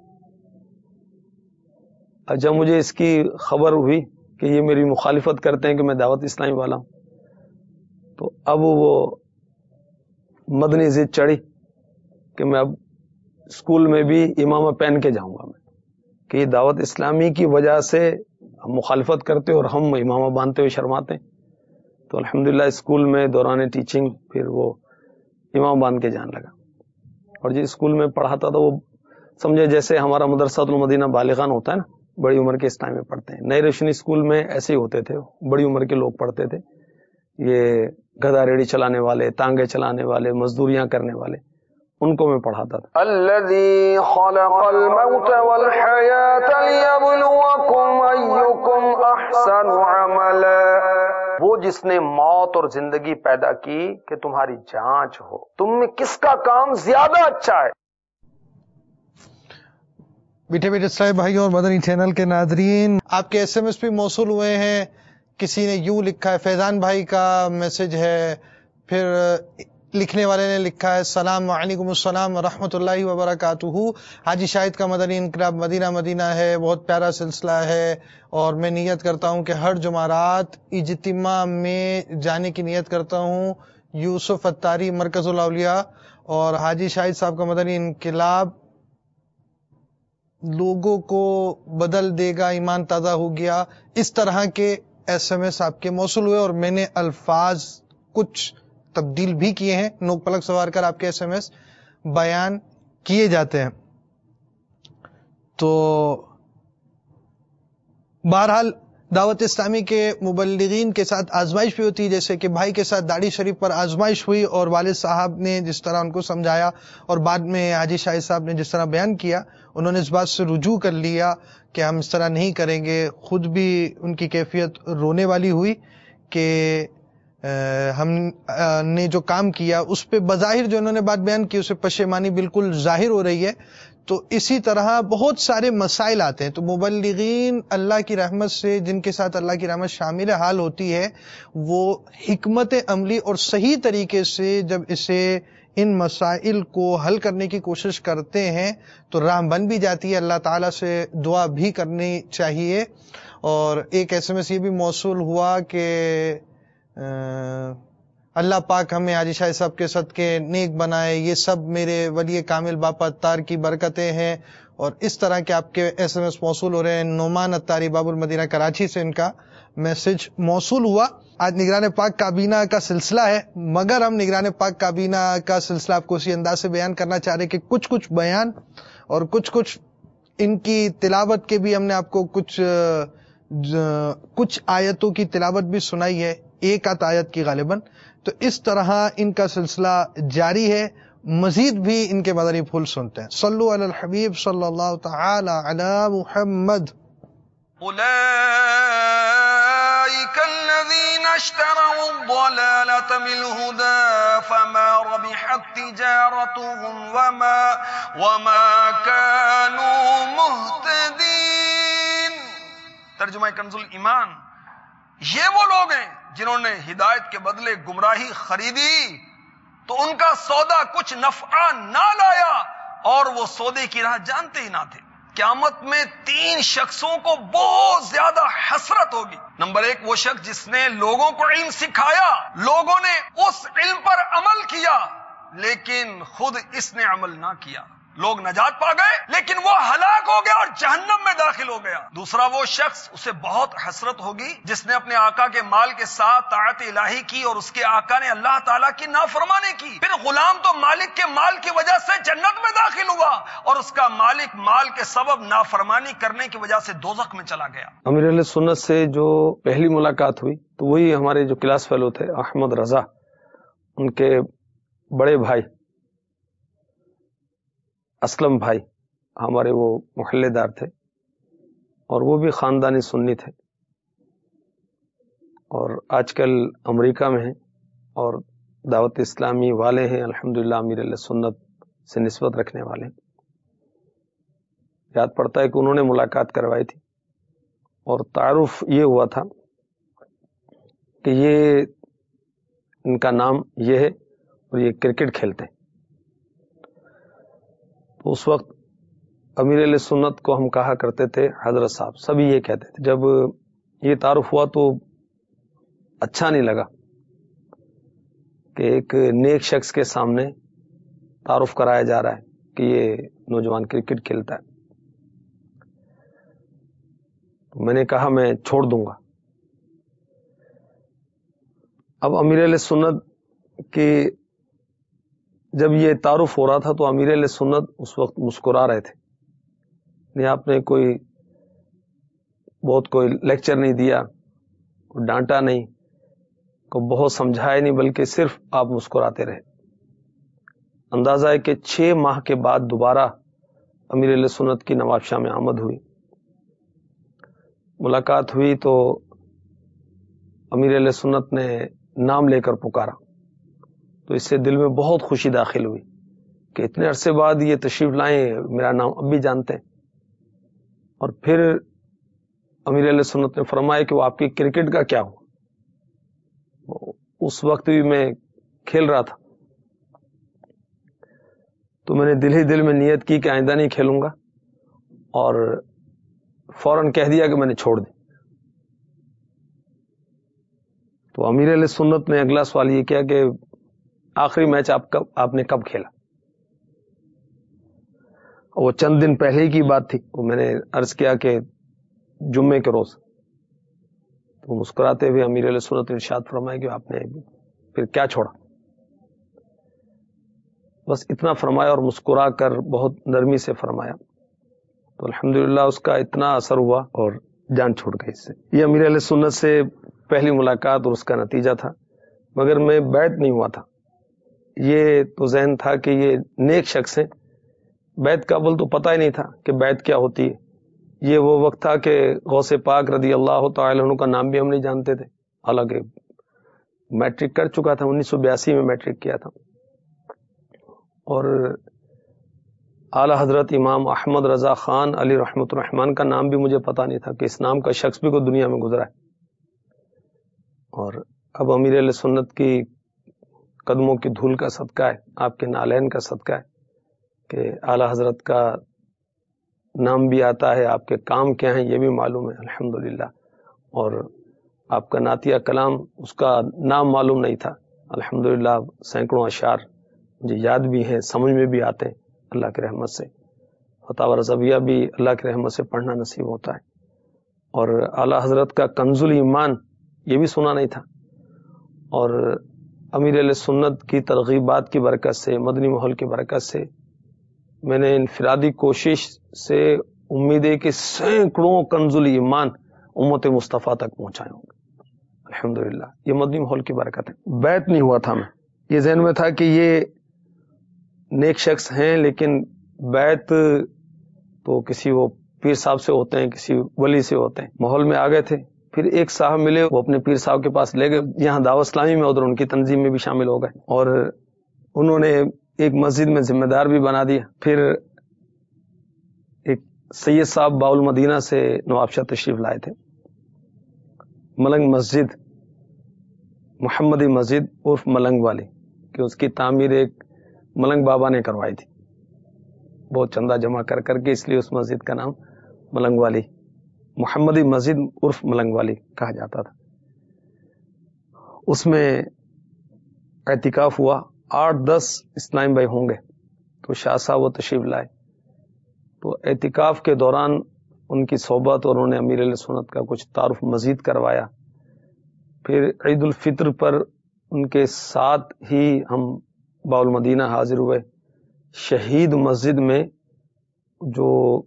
جب مجھے اس کی خبر ہوئی کہ یہ میری مخالفت کرتے ہیں کہ میں دعوت اسلامی والا ہوں، تو اب وہ مدنی ضد چڑھی کہ میں اب اسکول میں بھی امامہ پہن کے جاؤں گا، میں کہ یہ دعوت اسلامی کی وجہ سے ہم مخالفت کرتے اور ہم امامہ باندھتے ہوئے شرماتے. تو الحمدللہ اسکول میں دوران ٹیچنگ پھر وہ امام باندھ کے جان لگا. اور جس اسکول میں پڑھاتا تھا وہ سمجھے جیسے ہمارا مدرسہ المدینہ بالغان ہوتا ہے نا، بڑی عمر کے اس ٹائم میں پڑھتے ہیں. نئی روشنی اسکول میں ایسے ہی ہوتے تھے، بڑی عمر کے لوگ پڑھتے تھے. یہ گدھا ریڑھی چلانے والے، تانگے چلانے والے، مزدوریاں کرنے والے، ان کو میں پڑھاتا تھا. الذی خلق الموت والحیات لیبلوکم ایکم احسن عملا، وہ جس نے موت اور زندگی پیدا کی کہ تمہاری جانچ ہو تم میں کس کا کام زیادہ اچھا ہے. بیٹھے بیٹھے اسلامی بھائیوں اور مدنی چینل کے ناظرین، آپ کے ایس ایم ایس بھی موصول ہوئے ہیں. کسی نے یوں لکھا ہے، فیضان بھائی کا میسج ہے، پھر لکھنے والے نے لکھا ہے السلام علیکم السلام ورحمۃ اللہ وبرکاتہ. حاجی شاہد کا مدنی انقلاب مدینہ مدینہ ہے، بہت پیارا سلسلہ ہے، اور میں نیت کرتا ہوں کہ ہر جمعرات اجتماع میں جانے کی نیت کرتا ہوں. یوسف اتاری، مرکز الاولیاء. اور حاجی شاہد صاحب کا مدنی انقلاب لوگوں کو بدل دے گا، ایمان تازہ ہو گیا، اس طرح کے ایس ایم ایس آپ کے موصول ہوئے، اور میں نے الفاظ کچھ تبدیل بھی کیے ہیں، نوک پلک سوار کر آپ کے ایس ایم ایس بیان کیے جاتے ہیں. تو بہرحال دعوت اسلامی کے مبلغین کے ساتھ آزمائش بھی ہوتی ہے، جیسے کہ بھائی کے ساتھ داڑھی شریف پر آزمائش ہوئی اور والد صاحب نے جس طرح ان کو سمجھایا، اور بعد میں حاجی شاہد صاحب نے جس طرح بیان کیا، انہوں نے اس بات سے رجوع کر لیا کہ ہم اس طرح نہیں کریں گے. خود بھی ان کی کیفیت رونے والی ہوئی کہ ہم نے جو کام کیا اس پہ بظاہر جو انہوں نے بات بیان کی اس پہ پشیمانی بالکل ظاہر ہو رہی ہے. تو اسی طرح بہت سارے مسائل آتے ہیں. تو مبلغین اللہ کی رحمت سے جن کے ساتھ اللہ کی رحمت شامل حال ہوتی ہے وہ حکمت عملی اور صحیح طریقے سے جب اسے ان مسائل کو حل کرنے کی کوشش کرتے ہیں تو راہ بن بھی جاتی ہے. اللہ تعالیٰ سے دعا بھی کرنی چاہیے. اور ایک ایس ایم ایس یہ بھی موصول ہوا کہ اللہ پاک ہمیں حاجی شاہ صاحب کے صدقے نیک بنائے، یہ سب میرے ولی کامل باپا اتار کی برکتیں ہیں. اور اس طرح کے آپ کے ایس ایم ایس موصول ہو رہے ہیں. نعمان اتاری باب المدینہ کراچی سے ان کا میسج موصول ہوا. آج نگران پاک کابینہ کا سلسلہ ہے، مگر ہم نگران پاک کابینہ کا سلسلہ آپ کو اسی انداز سے بیان کرنا چاہ رہے کہ کچھ کچھ بیان اور کچھ کچھ ان کی تلاوت کے بھی ہم نے آپ کو کچھ کچھ آیتوں کی تلاوت بھی سنائی ہے، ایک آت آیت کی غالباً. تو اس طرح ان کا سلسلہ جاری ہے. مزید بھی ان کے مدنی پھول سنتے ہیں. صلو علی الحبیب صلی اللہ تعالی علی محمد. أولئك الذين اشتروا الضلالة بالهدى فما ربحت تجارتهم وما وما كانوا مهتدين. ترجمہ کنز الایمان، یہ وہ لوگ ہیں جنہوں نے ہدایت کے بدلے گمراہی خریدی تو ان کا سودا کچھ نفع نہ لایا اور وہ سودے کی راہ جانتے ہی نہ تھے. قیامت میں تین شخصوں کو بہت زیادہ حسرت ہوگی. نمبر ایک، وہ شخص جس نے لوگوں کو علم سکھایا، لوگوں نے اس علم پر عمل کیا لیکن خود اس نے عمل نہ کیا. لوگ نجات پا گئے لیکن وہ ہلاک ہو گیا اور جہنم میں داخل ہو گیا. دوسرا وہ شخص، اسے بہت حسرت ہوگی جس نے اپنے آقا کے مال کے ساتھ طاعت الہی کی اور اس کے آقا نے اللہ تعالیٰ کی نافرمانی کی. پھر غلام تو مالک کے مال کی وجہ سے جنت میں داخل ہوا اور اس کا مالک مال کے سبب نافرمانی کرنے کی وجہ سے دوزخ میں چلا گیا. امیر اہل سنت سے جو پہلی ملاقات ہوئی تو وہی ہمارے جو کلاس فیلو تھے احمد رضا، ان کے بڑے بھائی اسلم بھائی ہمارے وہ محلے دار تھے اور وہ بھی خاندانی سنی تھے اور آج کل امریکہ میں ہیں اور دعوت اسلامی والے ہیں. الحمدللہ امیر اہل سنت سے نسبت رکھنے والے ہیں. یاد پڑتا ہے کہ انہوں نے ملاقات کروائی تھی اور تعارف یہ ہوا تھا کہ یہ ان کا نام یہ ہے اور یہ کرکٹ کھیلتے ہیں. تو اس وقت امیر اہل سنت کو ہم کہا کرتے تھے حضرت صاحب، سبھی یہ کہتے تھے. جب یہ تعارف ہوا تو اچھا نہیں لگا کہ ایک نیک شخص کے سامنے تعارف کرایا جا رہا ہے کہ یہ نوجوان کرکٹ کھیلتا ہے. میں نے کہا میں چھوڑ دوں گا. اب امیر اہل سنت کے جب یہ تعارف ہو رہا تھا تو امیر اہل سنت اس وقت مسکرا رہے تھے. نہیں، آپ نے کوئی بہت کوئی لیکچر نہیں دیا، ڈانٹا نہیں، کو بہت سمجھایا نہیں، بلکہ صرف آپ مسکراتے رہے. اندازہ ہے کہ چھ ماہ کے بعد دوبارہ امیر اہل سنت کی نواب شاہ میں آمد ہوئی. ملاقات ہوئی تو امیر اہل سنت نے نام لے کر پکارا تو اس سے دل میں بہت خوشی داخل ہوئی کہ اتنے عرصے بعد یہ تشریف لائیں، میرا نام اب بھی جانتے ہیں. اور پھر امیر اہل سنت نے فرمایا کہ وہ آپ کی کرکٹ کا کیا ہوا. اس وقت بھی میں کھیل رہا تھا تو میں نے دل ہی دل میں نیت کی کہ آئندہ نہیں کھیلوں گا اور فوراً کہہ دیا کہ میں نے چھوڑ دی. تو امیر اہل سنت نے اگلا سوال یہ کیا کہ آخری میچ آپ کب آپ نے کب کھیلا؟ وہ چند دن پہلے ہی کی بات تھی. وہ میں نے عرض کیا کہ جمعے کے روز. تو مسکراتے ہوئے امیر اہل سنت نے ارشاد فرمایا کہ آپ نے پھر کیا چھوڑا؟ بس اتنا فرمایا اور مسکرا کر بہت نرمی سے فرمایا. تو الحمدللہ اس کا اتنا اثر ہوا اور جان چھوڑ گئی اس سے. یہ امیر اہل سنت سے پہلی ملاقات اور اس کا نتیجہ تھا، مگر میں بیعت نہیں ہوا تھا. یہ تو ذہن تھا کہ یہ نیک شخص ہیں. بیعت کا اول تو پتہ ہی نہیں تھا کہ بیعت کیا ہوتی ہے. یہ وہ وقت تھا کہ غوث پاک رضی اللہ تعالی عنہ کا نام بھی ہم نہیں جانتے تھے، حالانکہ میٹرک کر چکا تھا، انیس سو بیاسی میں میٹرک کیا تھا. اور اعلی حضرت امام احمد رضا خان علی رحمۃ الرحمان کا نام بھی مجھے پتہ نہیں تھا کہ اس نام کا شخص بھی کوئی دنیا میں گزرا ہے. اور اب امیر اہل سنت کی قدموں کی دھول کا صدقہ ہے، آپ کے نالین کا صدقہ ہے کہ اعلی حضرت کا نام بھی آتا ہے، آپ کے کام کیا ہیں یہ بھی معلوم ہے الحمدللہ. اور آپ کا نعتیہ کلام اس کا نام معلوم نہیں تھا الحمدللہ. سینکڑوں اشعار مجھے یاد بھی ہیں، سمجھ میں بھی آتے ہیں اللہ کی رحمت سے. فتاوی رضویہ بھی اللہ کی رحمت سے پڑھنا نصیب ہوتا ہے. اور اعلی حضرت کا کنز الایمان یہ بھی سنا نہیں تھا. اور امیر اہل سنت کی ترغیبات کی برکت سے، مدنی ماحول کی برکت سے میں نے انفرادی کوشش سے امید ہے کہ سینکڑوں کنز الایمان امت مصطفیٰ تک پہنچائے ہوں گے الحمدللہ. یہ مدنی ماحول کی برکت ہے. بیت نہیں ہوا تھا، میں یہ ذہن میں تھا کہ یہ نیک شخص ہیں، لیکن بیت تو کسی وہ پیر صاحب سے ہوتے ہیں، کسی ولی سے ہوتے ہیں. ماحول میں آ گئے تھے، پھر ایک صاحب ملے، وہ اپنے پیر صاحب کے پاس لے گئے. یہاں دعوت اسلامی میں ادھر ان کی تنظیم میں بھی شامل ہو گئے اور انہوں نے ایک مسجد میں ذمہ دار بھی بنا دیا. پھر ایک سید صاحب باول مدینہ سے نواب شاہ تشریف لائے تھے. ملنگ مسجد، محمدی مسجد عرف ملنگ والی، کہ اس کی تعمیر ایک ملنگ بابا نے کروائی تھی بہت چندہ جمع کر کر کے، اس لیے اس مسجد کا نام ملنگ والی، محمدی مسجد عرف ملنگ والی کہا جاتا تھا. اس میں اعتکاف ہوا. آٹھ دس اسلام بھائی ہوں گے تو شاہ صاحب وہ تشریف لائے. تو اعتکاف کے دوران ان کی صحبت اور انہوں نے امیر اہل سنت کا کچھ تعارف مزید کروایا. پھر عید الفطر پر ان کے ساتھ ہی ہم باول مدینہ حاضر ہوئے. شہید مسجد میں جو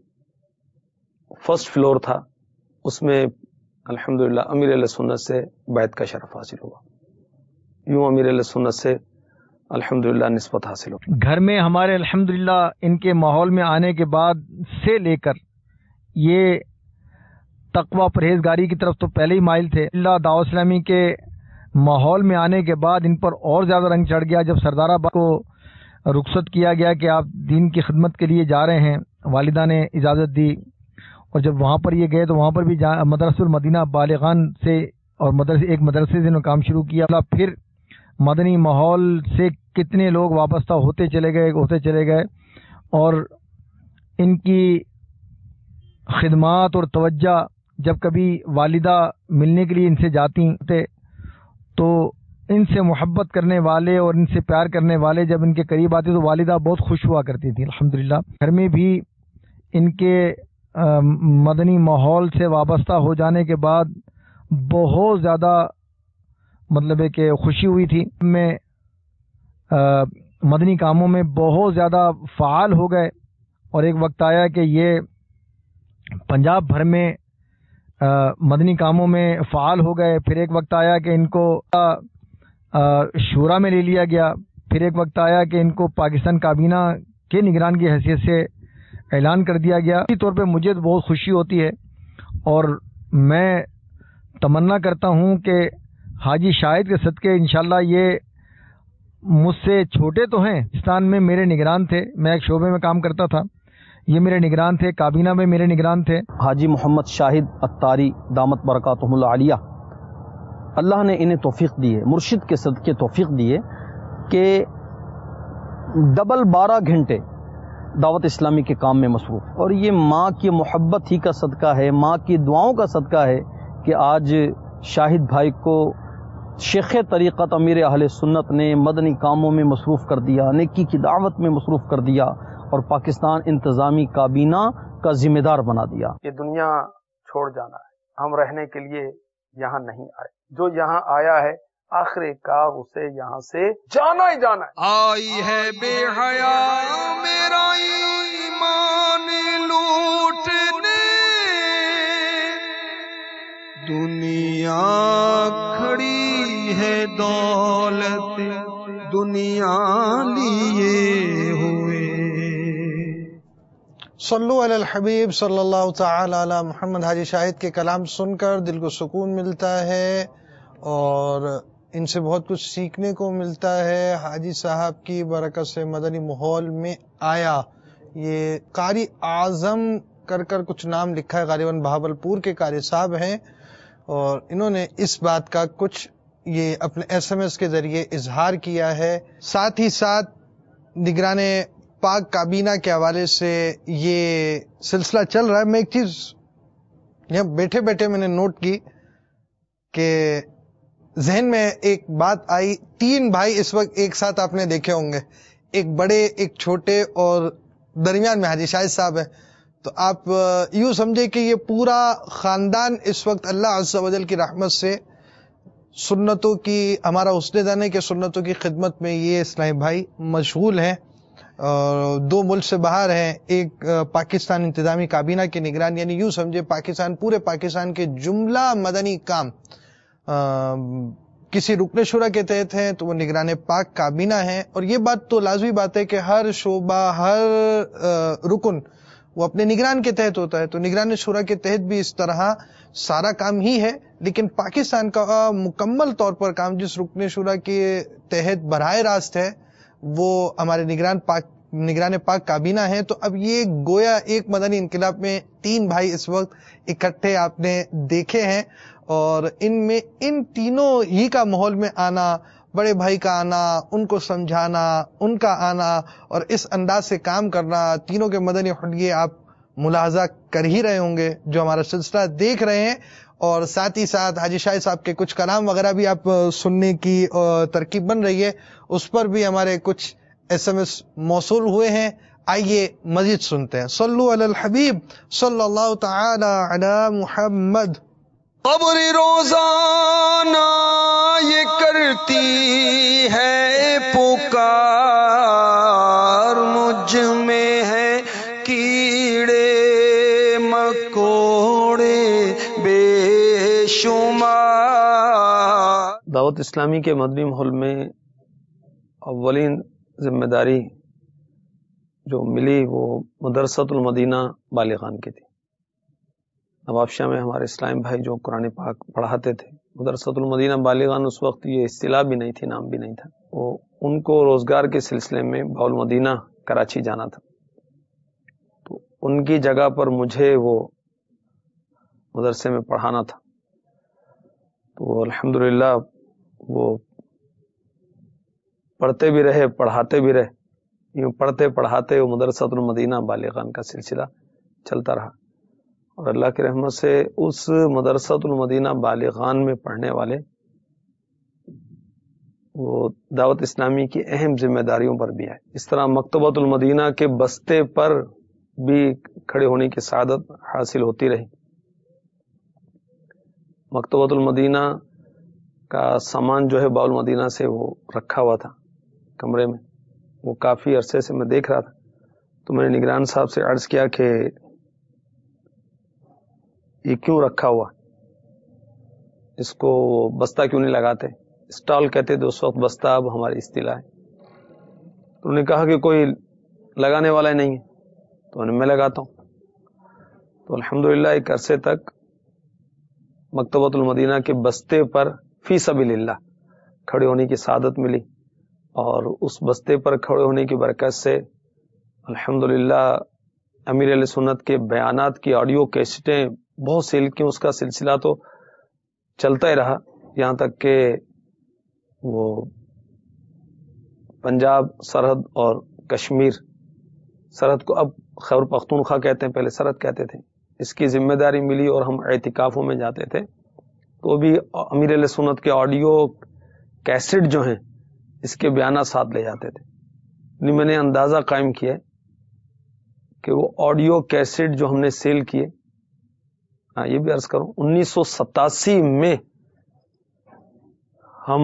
فرسٹ فلور تھا اس میں الحمدللہ امیر اہل سنت سے بیعت کا شرف حاصل ہوا. یوں امیر اہل سنت سے الحمدللہ نسبت حاصل ہو. گھر میں ہمارے الحمدللہ ان کے ماحول میں آنے کے بعد سے لے کر یہ تقوی پرہیزگاری کی طرف تو پہلے ہی مائل تھے. اللہ دعوت اسلامی کے ماحول میں آنے کے بعد ان پر اور زیادہ رنگ چڑھ گیا. جب سردار آباد کو رخصت کیا گیا کہ آپ دین کی خدمت کے لیے جا رہے ہیں، والدہ نے اجازت دی، اور جب وہاں پر یہ گئے تو وہاں پر بھی مدرسہ المدینہ بالغان سے اور مدرسے ایک مدرسے سے کام شروع کیا. پھر مدنی ماحول سے کتنے لوگ وابستہ ہوتے چلے گئے ہوتے چلے گئے اور ان کی خدمات اور توجہ جب کبھی والدہ ملنے کے لیے ان سے جاتی تھے تو ان سے محبت کرنے والے اور ان سے پیار کرنے والے جب ان کے قریب آتے تو والدہ بہت خوش ہوا کرتی تھی الحمدللہ. گھر میں بھی ان کے مدنی ماحول سے وابستہ ہو جانے کے بعد بہت زیادہ مطلب ہے کہ خوشی ہوئی تھی. میں مدنی کاموں میں بہت زیادہ فعال ہو گئے اور ایک وقت آیا کہ یہ پنجاب بھر میں مدنی کاموں میں فعال ہو گئے. پھر ایک وقت آیا کہ ان کو شورا میں لے لیا گیا. پھر ایک وقت آیا کہ ان کو پاکستان کابینہ کے نگران کی حیثیت سے اعلان کر دیا گیا. اسی طور پہ مجھے تو بہت خوشی ہوتی ہے اور میں تمنا کرتا ہوں کہ حاجی شاہد کے صدقے انشاءاللہ یہ مجھ سے چھوٹے تو ہیں، پاکستان میں میرے نگران تھے، میں ایک شعبے میں کام کرتا تھا، یہ میرے نگران تھے، کابینہ میں میرے نگران تھے. حاجی محمد شاہد اتاری دامت برکاتہم العالیہ، اللہ نے انہیں توفیق دی ہے، مرشد کے صدقے توفیق دی ہے کہ ڈبل بارہ گھنٹے دعوت اسلامی کے کام میں مصروف. اور یہ ماں کی محبت ہی کا صدقہ ہے، ماں کی دعاؤں کا صدقہ ہے کہ آج شاہد بھائی کو شیخ طریقت امیر اہل سنت نے مدنی کاموں میں مصروف کر دیا، نیکی کی دعوت میں مصروف کر دیا اور پاکستان انتظامی کابینہ کا ذمہ دار بنا دیا. یہ دنیا چھوڑ جانا ہے، ہم رہنے کے لیے یہاں نہیں آئے. جو یہاں آیا ہے آخر کار اسے یہاں سے جانا ہی جانا ہے. آئی ہے بے حیا میرا ایمان لوٹنے، دنیا کھڑی ہے دولت دنیا لیے ہوئے. صلو علی الحبیب صلی اللہ تعالی علی محمد. حاجی شاہد کے کلام سن کر دل کو سکون ملتا ہے اور ان سے بہت کچھ سیکھنے کو ملتا ہے. حاجی صاحب کی برکت سے مدنی ماحول میں آیا یہ قاری اعظم کر کر کچھ نام لکھا ہے، غالباً بہاولپور کے قاری صاحب ہیں، اور انہوں نے اس بات کا کچھ یہ اپنے ایس ایم ایس کے ذریعے اظہار کیا ہے. ساتھ ہی ساتھ نگران پاک کابینہ کے حوالے سے یہ سلسلہ چل رہا ہے. میں ایک چیز یہاں بیٹھے بیٹھے میں نے نوٹ کی کہ ذہن میں ایک بات آئی. تین بھائی اس وقت ایک ساتھ آپ نے دیکھے ہوں گے، ایک بڑے، ایک چھوٹے، اور درمیان میں حاجی شاہد صاحب ہے. تو آپ یوں سمجھے کہ یہ پورا خاندان اس وقت اللہ عز و جل کی رحمت سے سنتوں کی، ہمارا حسن زن ہے کہ سنتوں کی خدمت میں یہ اسلامی بھائی مشغول ہیں. اور دو ملک سے باہر ہیں، ایک پاکستان انتظامی کابینہ کی نگران، یعنی یوں سمجھے پاکستان، پورے پاکستان کے جملہ مدنی کام کسی رکن شورا کے تحت ہیں تو وہ نگران پاک کابینہ ہیں. اور یہ بات تو لازمی بات ہے کہ ہر شعبہ، ہر رکن وہ اپنے نگران کے تحت ہوتا ہے، تو نگران شورا کے تحت بھی اس طرح سارا کام ہی ہے. لیکن پاکستان کا مکمل طور پر کام جس رکن شورا کے تحت براہ راست ہے وہ ہمارے نگران پاک نگران پاک کابینہ ہیں. تو اب یہ گویا ایک مدنی انقلاب میں تین بھائی اس وقت اکٹھے آپ نے دیکھے ہیں، اور ان میں ان تینوں ہی کا ماحول میں آنا، بڑے بھائی کا آنا، ان کو سمجھانا، ان کا آنا، اور اس انداز سے کام کرنا، تینوں کے مدنی حلیے آپ ملاحظہ کر ہی رہے ہوں گے جو ہمارا سلسلہ دیکھ رہے ہیں. اور ساتھ ہی ساتھ حاجی شاہد صاحب کے کچھ کلام وغیرہ بھی آپ سننے کی ترکیب بن رہی ہے، اس پر بھی ہمارے کچھ ایس ایم ایس موصول ہوئے ہیں. آئیے مزید سنتے ہیں. صلو علی الحبیب صلی اللہ تعالی علی محمد. قبر روزانہ یہ کرتی ہے پکار، مجھ میں ہے کیڑے مکوڑے بے شمار. دعوت اسلامی کے مدنی ماحول میں اولین ذمہ داری جو ملی وہ مدرسۃ المدینہ بالیغان کی تھی. نواب شاہ میں ہمارے اسلام بھائی جو قرآن پاک پڑھاتے تھے، مدرسۃ المدینہ بالیغان اس وقت یہ اصطلاح بھی نہیں تھی، نام بھی نہیں تھا. وہ ان کو روزگار کے سلسلے میں باالمدینہ کراچی جانا تھا، تو ان کی جگہ پر مجھے وہ مدرسے میں پڑھانا تھا. تو الحمدللہ وہ پڑھتے بھی رہے، پڑھاتے بھی رہے. یوں پڑھتے پڑھاتے وہ مدرسۃ المدینہ بالیغان کا سلسلہ چلتا رہا، اور اللہ کی رحمت سے اس مدرسۃ المدینہ بالیغان میں پڑھنے والے وہ دعوت اسلامی کی اہم ذمہ داریوں پر بھی آئے. اس طرح مکتبۃ المدینہ کے بستے پر بھی کھڑے ہونے کی سعادت حاصل ہوتی رہی. مکتبۃ المدینہ کا سامان جو ہے باول مدینہ سے وہ رکھا ہوا تھا کمرے میں، وہ کافی عرصے سے میں دیکھ رہا تھا. تو میں نے نگران صاحب سے عرض کیا کہ یہ کیوں رکھا ہوا، اس کو بستہ کیوں نہیں لگاتے؟ اسٹال کہتے تھے اس وقت، بستہ اب ہماری اصطلاح ہے. تو انہوں نے کہا کہ کوئی لگانے والا نہیں ہے، تو میں لگاتا ہوں. تو الحمدللہ ایک عرصے تک مکتبۃ المدینہ کے بستے پر فی سبیل اللہ کھڑے ہونے کی سعادت ملی، اور اس بستے پر کھڑے ہونے کی برکت سے الحمدللہ امیر علیہ سنت کے بیانات کی آڈیو کیسٹیں بہت سیل کی. اس کا سلسلہ تو چلتا ہی رہا، یہاں تک کہ وہ پنجاب سرحد اور کشمیر سرحد کو اب خیبر پختونخوا کہتے ہیں، پہلے سرحد کہتے تھے، اس کی ذمہ داری ملی. اور ہم اعتکافوں میں جاتے تھے تو بھی امیر علیہ سنت کے آڈیو کیسٹ جو ہیں اس کے بیانات ساتھ لے جاتے تھے. میں نے اندازہ قائم کیا کہ وہ آڈیو کیسٹ جو ہم نے سیل کیے، ہاں یہ بھی عرض کروں، انیس سو ستاسی میں ہم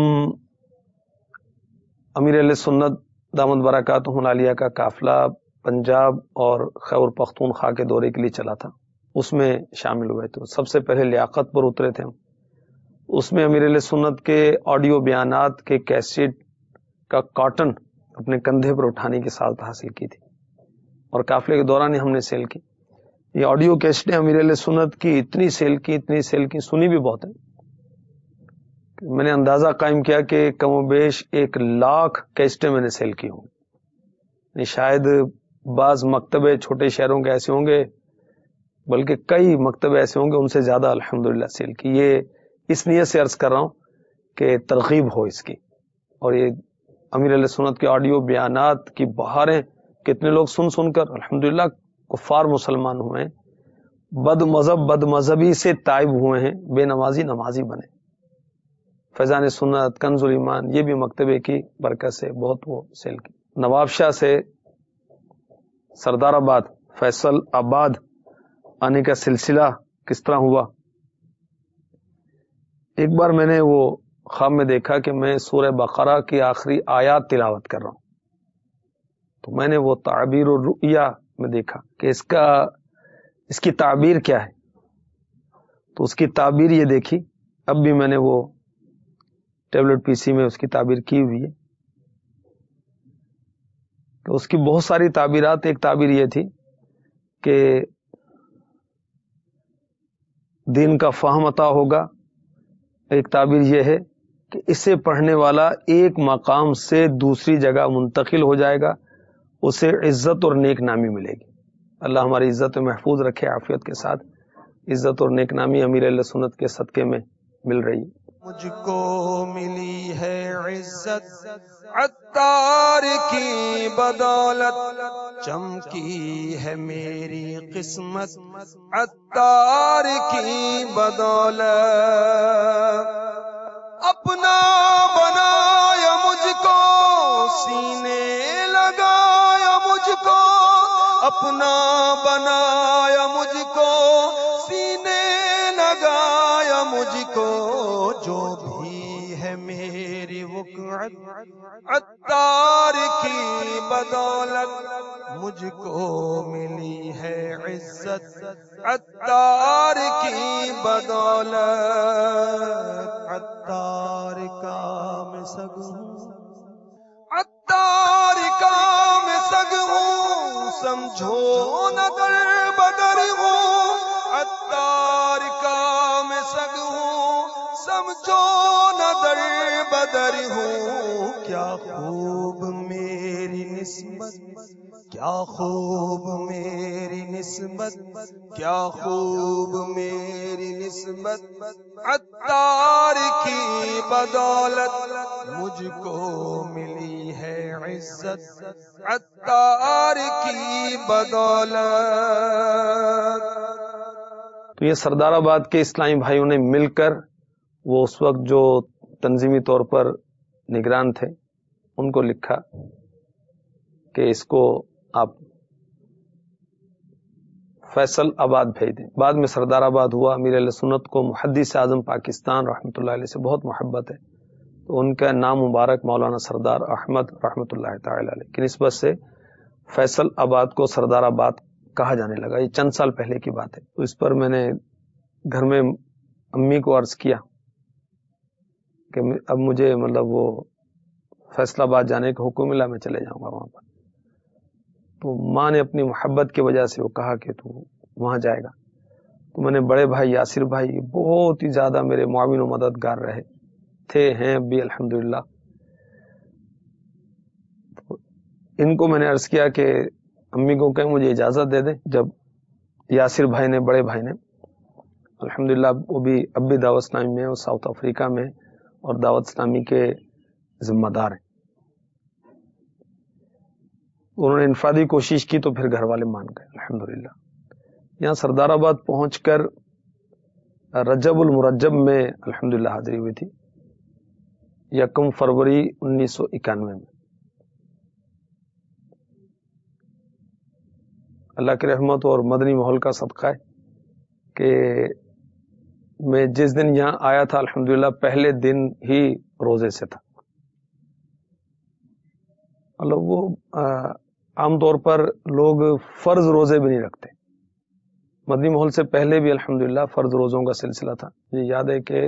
امیر علیہ سنت دامت برکاتہ العالیہ کا قافلہ پنجاب اور خیبر پختونخوا کے دورے کے لیے چلا تھا، اس میں شامل ہوئے تھے. سب سے پہلے لیاقت پر اترے تھے ہم. اس میں امیر علیہ سنت کے آڈیو بیانات کے کیسٹ کا کاٹن اپنے کندھے پر اٹھانے کی سعادت حاصل کی تھی، اور قافلے کے دوران ہی ہم نے سیل کی. یہ آڈیو کیسٹیں امیر علیہ سنت کی اتنی سیل کی اتنی سیل کی سنی بھی بہت ہے. میں نے اندازہ قائم کیا کہ کم و بیش ایک لاکھ کیسٹیں میں نے سیل کی ہوں. شاید بعض مکتبے چھوٹے شہروں کے ایسے ہوں گے، بلکہ کئی مکتبے ایسے ہوں گے ان سے زیادہ الحمدللہ سیل کی. یہ اس نیت سے عرض کر رہا ہوں کہ ترغیب ہو اس کی. اور یہ امیر علیہ سنت کے آڈیو بیانات کی بہاریں کتنے لوگ سن سن کر الحمدللہ کفار مسلمان ہوئے ہیں، بد مذہب بد مذہبی سے تائب ہوئے ہیں، بے نمازی نمازی بنے. فیضان سنت، کنز الایمان، یہ بھی مکتبے کی برکت سے بہت وہ سیل کی. نواب شاہ سے سردار آباد، فیصل آباد آنے کا سلسلہ کس طرح ہوا؟ ایک بار میں نے وہ خواب میں دیکھا کہ میں سورہ بقرہ کی آخری آیات تلاوت کر رہا ہوں، تو میں نے وہ تعبیر الرؤیا میں دیکھا کہ اس کا اس کی تعبیر کیا ہے. تو اس کی تعبیر یہ دیکھی، اب بھی میں نے وہ ٹیبلٹ پی سی میں اس کی تعبیر کی ہوئی ہے. تو اس کی بہت ساری تعبیرات. ایک تعبیر یہ تھی کہ دین کا فہم عطا ہوگا. ایک تعبیر یہ ہے کہ اسے پڑھنے والا ایک مقام سے دوسری جگہ منتقل ہو جائے گا، اسے عزت اور نیک نامی ملے گی. اللہ ہماری عزت محفوظ رکھے عافیت کے ساتھ. عزت اور نیک نامی امیر اہل سنت کے صدقے میں مل رہی ہے. مجھ کو ملی ہے عزت عطار کی بدولت، چمکی ہے میری قسمت عطار کی بدولت. اپنا بنایا مجھ کو، سینے لگایا مجھ کو، اپنا بنایا مجھ کو، سینے لگایا مجھ کو. جو بھی ہے میری وقعت عطار کی بدولت، مجھ کو ملی ہے عزت عطار کی بدولت. عطار کا میں سگ ہوں، عطار کا میں سگ ہوں، سمجھو نہ در بدر ہوں. عطار کا میں سگ ہوں، سمجھو نہ در بدر ہوں. کیا خوب میری نسبت، کیا خوب میری نسبت، کیا خوب میری نسبت عطار کی بدولت. مجھ کو ملی ہے عزت عطار کی بدولت. تو یہ سردار آباد کے اسلامی بھائیوں نے مل کر وہ اس وقت جو تنظیمی طور پر نگران تھے ان کو لکھا کہ اس کو آپ فیصل آباد بھیج دیں. بعد میں سردار آباد ہوا. امیر اہل سنت کو محدث اعظم پاکستان رحمۃ اللہ علیہ سے بہت محبت ہے، تو ان کا نام مبارک مولانا سردار احمد رحمۃ اللہ تعالی علیہ کی نسبت سے فیصل آباد کو سردار آباد کہا جانے لگا. یہ چند سال پہلے کی بات ہے. تو اس پر میں نے گھر میں امی کو عرض کیا کہ اب مجھے مطلب وہ فیصل آباد جانے کا حکم ملا، میں چلے جاؤں گا وہاں پر. تو ماں نے اپنی محبت کی وجہ سے وہ کہا کہ تو وہاں جائے گا. تو میں نے بڑے بھائی یاسر بھائی بہت ہی زیادہ میرے معاون و مددگار رہے تھے، ہیں بھی الحمدللہ. تو ان کو میں نے عرض کیا کہ امی کو کہیں مجھے اجازت دے دیں. جب یاسر بھائی نے، بڑے بھائی نے، الحمدللہ وہ بھی اب بھی دعوت اسلامی میں اور ساؤتھ افریقہ میں اور دعوت اسلامی کے ذمہ دار ہیں. انہوں نے انفرادی کوشش کی تو پھر گھر والے مان گئے الحمدللہ. یہاں سردار آباد پہنچ کر رجب المرجب میں الحمدللہ حاضری ہوئی تھی، یکم فروری انیس سو اکانوے میں. اللہ کی رحمت اور مدنی ماحول کا صدقہ ہے کہ میں جس دن یہاں آیا تھا الحمدللہ پہلے دن ہی روزے سے تھا. مطلب وہ عام طور پر لوگ فرض روزے بھی نہیں رکھتے. مدنی ماحول سے پہلے بھی الحمدللہ فرض روزوں کا سلسلہ تھا. مجھے یاد ہے کہ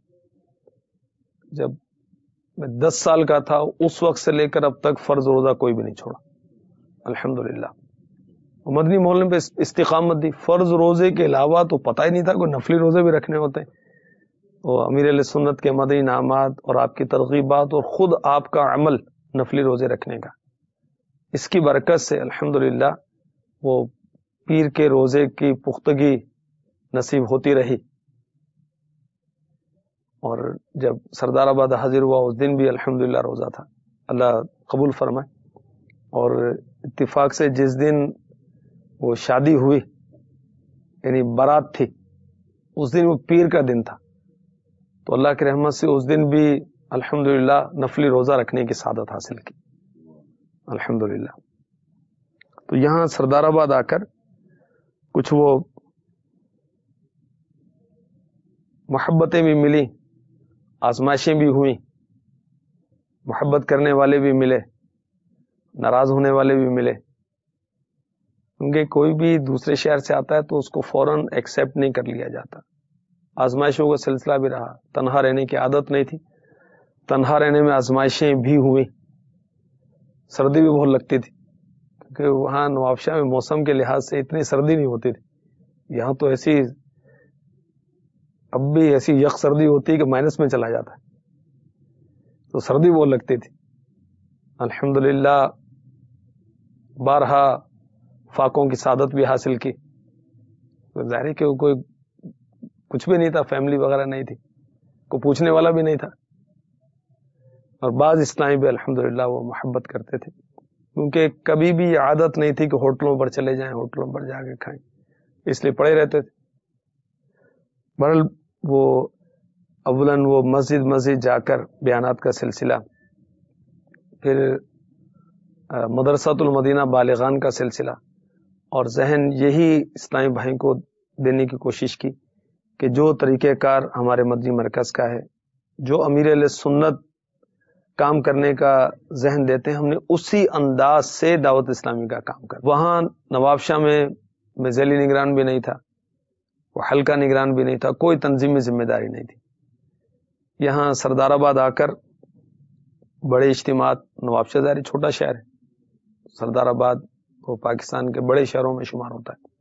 جب میں دس سال کا تھا اس وقت سے لے کر اب تک فرض روزہ کوئی بھی نہیں چھوڑا الحمدللہ. مدنی ماحول میں استقامت دی. فرض روزے کے علاوہ تو پتہ ہی نہیں تھا کوئی نفلی روزے بھی رکھنے ہوتے ہیں. وہ امیر اہل سنت کے مدنی انعامات اور آپ کی ترغیبات اور خود آپ کا عمل نفلی روزے رکھنے کا اس کی برکت سے الحمدللہ وہ پیر کے روزے کی پختگی نصیب ہوتی رہی، اور جب سردار آباد حاضر ہوا اس دن بھی الحمدللہ روزہ تھا، اللہ قبول فرمائے۔ اور اتفاق سے جس دن وہ شادی ہوئی یعنی بارات تھی، اس دن وہ پیر کا دن تھا، تو اللہ کی رحمت سے اس دن بھی الحمدللہ نفلی روزہ رکھنے کی سعادت حاصل کی الحمدللہ۔ تو یہاں سردار آباد آ کر کچھ وہ محبتیں بھی ملی، آزمائشیں بھی ہوئیں، محبت کرنے والے بھی ملے، ناراض ہونے والے بھی ملے، کیونکہ کوئی بھی دوسرے شہر سے آتا ہے تو اس کو فوراً ایکسیپٹ نہیں کر لیا جاتا۔ آزمائشوں کا سلسلہ بھی رہا، تنہا رہنے کی عادت نہیں تھی، تنہا رہنے میں آزمائشیں بھی ہوئی، سردی بھی بہت لگتی تھی کیونکہ وہاں نوابشاہ میں موسم کے لحاظ سے اتنی سردی نہیں ہوتی تھی، یہاں تو ایسی اب بھی ایسی یخ سردی ہوتی ہے کہ مائنس میں چلا جاتا ہے، تو سردی بہت لگتی تھی۔ الحمدللہ بارہا فاقوں کی سعادت بھی حاصل کی، ظاہر ہے کہ کوئی کچھ بھی نہیں تھا، فیملی وغیرہ نہیں تھی، کوئی پوچھنے والا بھی نہیں تھا، اور بعض اسلامی بھی الحمدللہ وہ محبت کرتے تھے، کیونکہ کبھی بھی عادت نہیں تھی کہ ہوٹلوں پر چلے جائیں، ہوٹلوں پر جا کے کھائیں، اس لیے پڑے رہتے تھے۔ بہرحال وہ اولاً وہ مسجد مسجد جا کر بیانات کا سلسلہ، پھر مدرسۃ المدینہ بالغان کا سلسلہ، اور ذہن یہی اسلامی بھائی کو دینے کی کوشش کی کہ جو طریقہ کار ہمارے مدنی مرکز کا ہے، جو امیر علیہ سنت کام کرنے کا ذہن دیتے ہیں، ہم نے اسی انداز سے دعوت اسلامی کا کام کر۔ وہاں نواب شاہ میں میں ذیلی نگران بھی نہیں تھا، وہ حلقہ نگران بھی نہیں تھا، کوئی تنظیمی ذمہ داری نہیں تھی۔ یہاں سردار آباد آ کر بڑے اجتماعات، نواب شاہ ظاہر چھوٹا شہر ہے، سردار آباد وہ پاکستان کے بڑے شہروں میں شمار ہوتا ہے،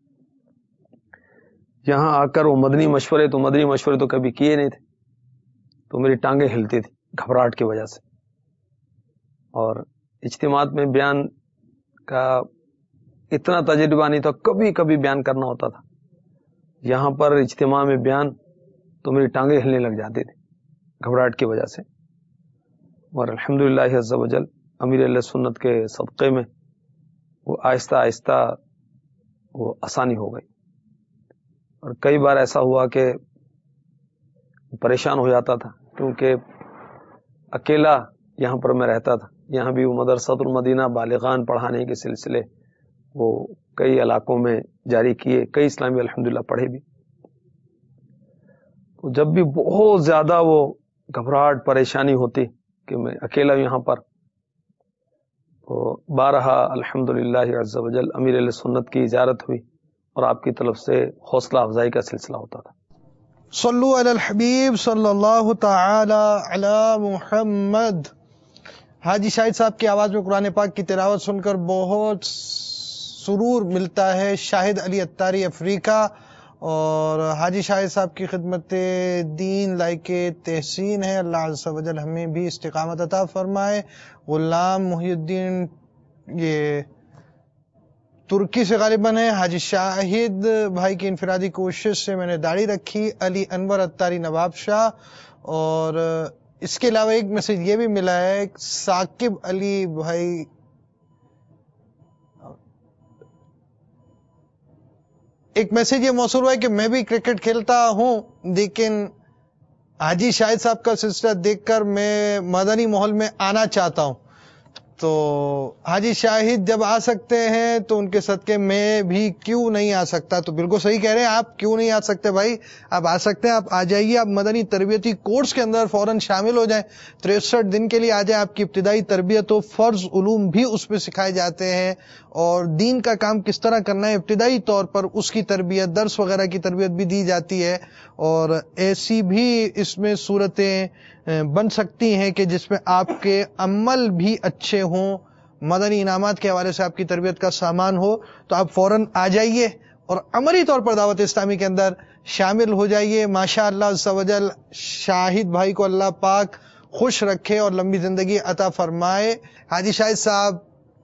یہاں آ کر وہ مدنی مشورے تو مدنی مشورے تو کبھی کیے نہیں تھے، تو میری ٹانگیں ہلتی تھی گھبراہٹ کی وجہ سے، اور اجتماعات میں بیان کا اتنا تجربہ نہیں تھا، کبھی کبھی بیان کرنا ہوتا تھا، یہاں پر اجتماع میں بیان تو میری ٹانگیں ہلنے لگ جاتی تھی گھبراہٹ کی وجہ سے، اور الحمدللہ عز و جل امیر علیہ سنت کے صدقے میں وہ آہستہ آہستہ وہ آسانی ہو گئی، اور کئی بار ایسا ہوا کہ پریشان ہو جاتا تھا کیونکہ اکیلا یہاں پر میں رہتا تھا۔ یہاں بھی وہ مدرسۃ المدینہ بالغان پڑھانے کے سلسلے وہ کئی علاقوں میں جاری کیے، کئی اسلامی الحمدللہ پڑھے بھی، تو جب بھی بہت زیادہ وہ گھبراہٹ پریشانی ہوتی کہ میں اکیلا یہاں پر، تو بارہا الحمدللہ عز و جل امیر علیہ سنت کی زیارت ہوئی اور آپ کی طرف سے حوصلہ افزائی کا سلسلہ ہوتا تھا۔ صلو علی الحبیب صلی اللہ تعالی علی محمد۔ حاجی شاہد صاحب کی آواز میں قرآن پاک کی تلاوت سن کر بہت سرور ملتا ہے۔ شاہد علی اتاری افریقہ، اور حاجی شاہد صاحب کی خدمت دین لائق تحسین ہے، اللہ عز و جل ہمیں بھی استقامت عطا فرمائے۔ غلام محی الدین یہ ترکی سے غالباً ہے، حاجی شاہد بھائی کی انفرادی کوشش سے میں نے داڑھی رکھی، علی انور اتاری نواب شاہ۔ اور اس کے علاوہ ایک میسج یہ بھی ملا ہے، ثاقب علی بھائی ایک میسج یہ موصول ہوا ہے کہ میں بھی کرکٹ کھیلتا ہوں، لیکن حاجی شاہد صاحب کا سلسلہ دیکھ کر میں مدنی ماحول میں آنا چاہتا ہوں، تو حاجی شاہد جب آ سکتے ہیں تو ان کے صدقے میں بھی کیوں نہیں آ سکتا؟ تو بالکل صحیح کہہ رہے ہیں آپ، کیوں نہیں آ سکتے بھائی، آپ آ سکتے ہیں، آپ آ جائیے، آپ مدنی تربیتی کورس کے اندر فوراً شامل ہو جائیں، تریسٹھ دن کے لیے آ جائیں، آپ کی ابتدائی تربیت و فرض علوم بھی اس میں سکھائے جاتے ہیں، اور دین کا کام کس طرح کرنا ہے ابتدائی طور پر اس کی تربیت، درس وغیرہ کی تربیت بھی دی جاتی ہے، اور ایسی بھی اس میں صورتیں بن سکتی ہیں کہ جس میں آپ کے عمل بھی اچھے ہوں، مدنی انعامات کے حوالے سے آپ کی تربیت کا سامان ہو، تو آپ فوراً آ جائیے اور عملی طور پر دعوت اسلامی کے اندر شامل ہو جائیے۔ ماشاء اللہ عز و جل شاہد بھائی کو اللہ پاک خوش رکھے اور لمبی زندگی عطا فرمائے۔ حاجی شاہد صاحب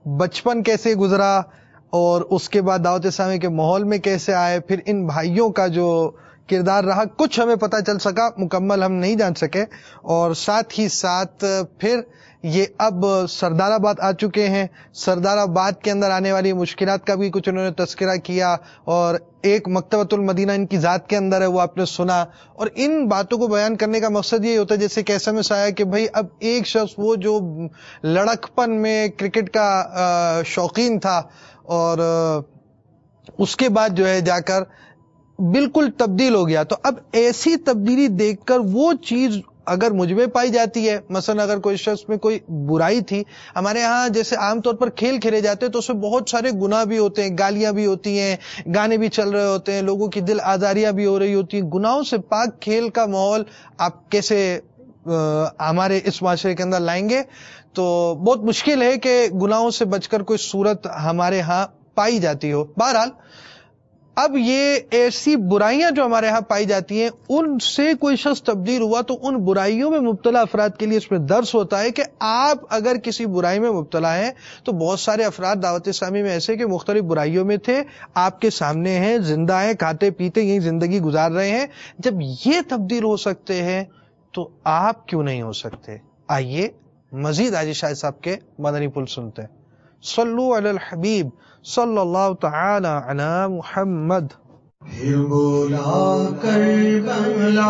بچپن کیسے گزرا اور اس کے بعد دعوت اسلامی کے ماحول میں کیسے آئے، پھر ان بھائیوں کا جو کردار رہا کچھ ہمیں پتہ چل سکا، مکمل ہم نہیں جان سکے. اور ساتھ ہی ساتھ پھر یہ اب سردار آباد آ چکے ہیں، سردار آباد کے اندر آنے والی مشکلات کا بھی کچھ انہوں نے تذکرہ کیا، اور ایک مکتبۃ المدینہ ان کی ذات کے اندر ہے وہ آپ نے سنا. اور ان باتوں کو بیان کرنے کا مقصد یہ ہوتا ہے جیسے کہ ایس ایم ایس آیا کہ بھائی اب ایک شخص وہ جو لڑکپن میں کرکٹ کا شوقین تھا اور اس کے بعد جو ہے جا کر بالکل تبدیل ہو گیا، تو اب ایسی تبدیلی دیکھ کر وہ چیز اگر مجھ میں پائی جاتی ہے، مثلا اگر کوئی شخص میں کوئی برائی تھی، ہمارے ہاں جیسے عام طور پر کھیل کھیلے جاتے ہیں تو اس میں بہت سارے گناہ بھی ہوتے ہیں، گالیاں بھی ہوتی ہیں، گانے بھی چل رہے ہوتے ہیں، لوگوں کی دل آزاریاں بھی ہو رہی ہوتی ہیں. گناہوں سے پاک کھیل کا ماحول آپ کیسے ہمارے اس معاشرے کے اندر لائیں گے؟ تو بہت مشکل ہے کہ گناہوں سے بچ کر کوئی صورت ہمارے ہاں پائی جاتی ہو. بہرحال اب یہ ایسی برائیاں جو ہمارے ہاں پائی جاتی ہیں ان سے کوئی شخص تبدیل ہوا تو ان برائیوں میں مبتلا افراد کے لیے اس میں درس ہوتا ہے کہ آپ اگر کسی برائی میں مبتلا ہیں تو بہت سارے افراد دعوت اسلامی میں ایسے کہ مختلف برائیوں میں تھے، آپ کے سامنے ہیں، زندہ ہیں، کھاتے پیتے یہی زندگی گزار رہے ہیں. جب یہ تبدیل ہو سکتے ہیں تو آپ کیوں نہیں ہو سکتے؟ آئیے مزید آج شاہد صاحب کے مدنی پھول سنتے ہیں. صلو علی الحبیب صلی اللہ تعالی علی محمد. پھر بولا کربلا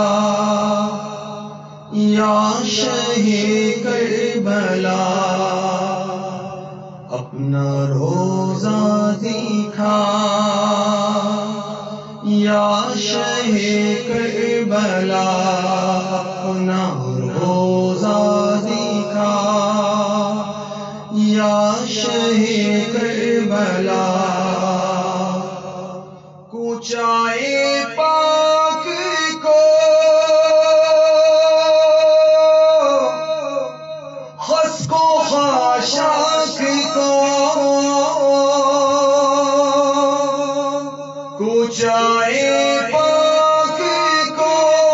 یا شہ کربلا اپنا روزہ دکھا، یا شہ کربلا اپنا روزہ دکھا، یا شہ کربلا کوچائے پاک کو خس کو خاشاک کو، کوچائے پاک کو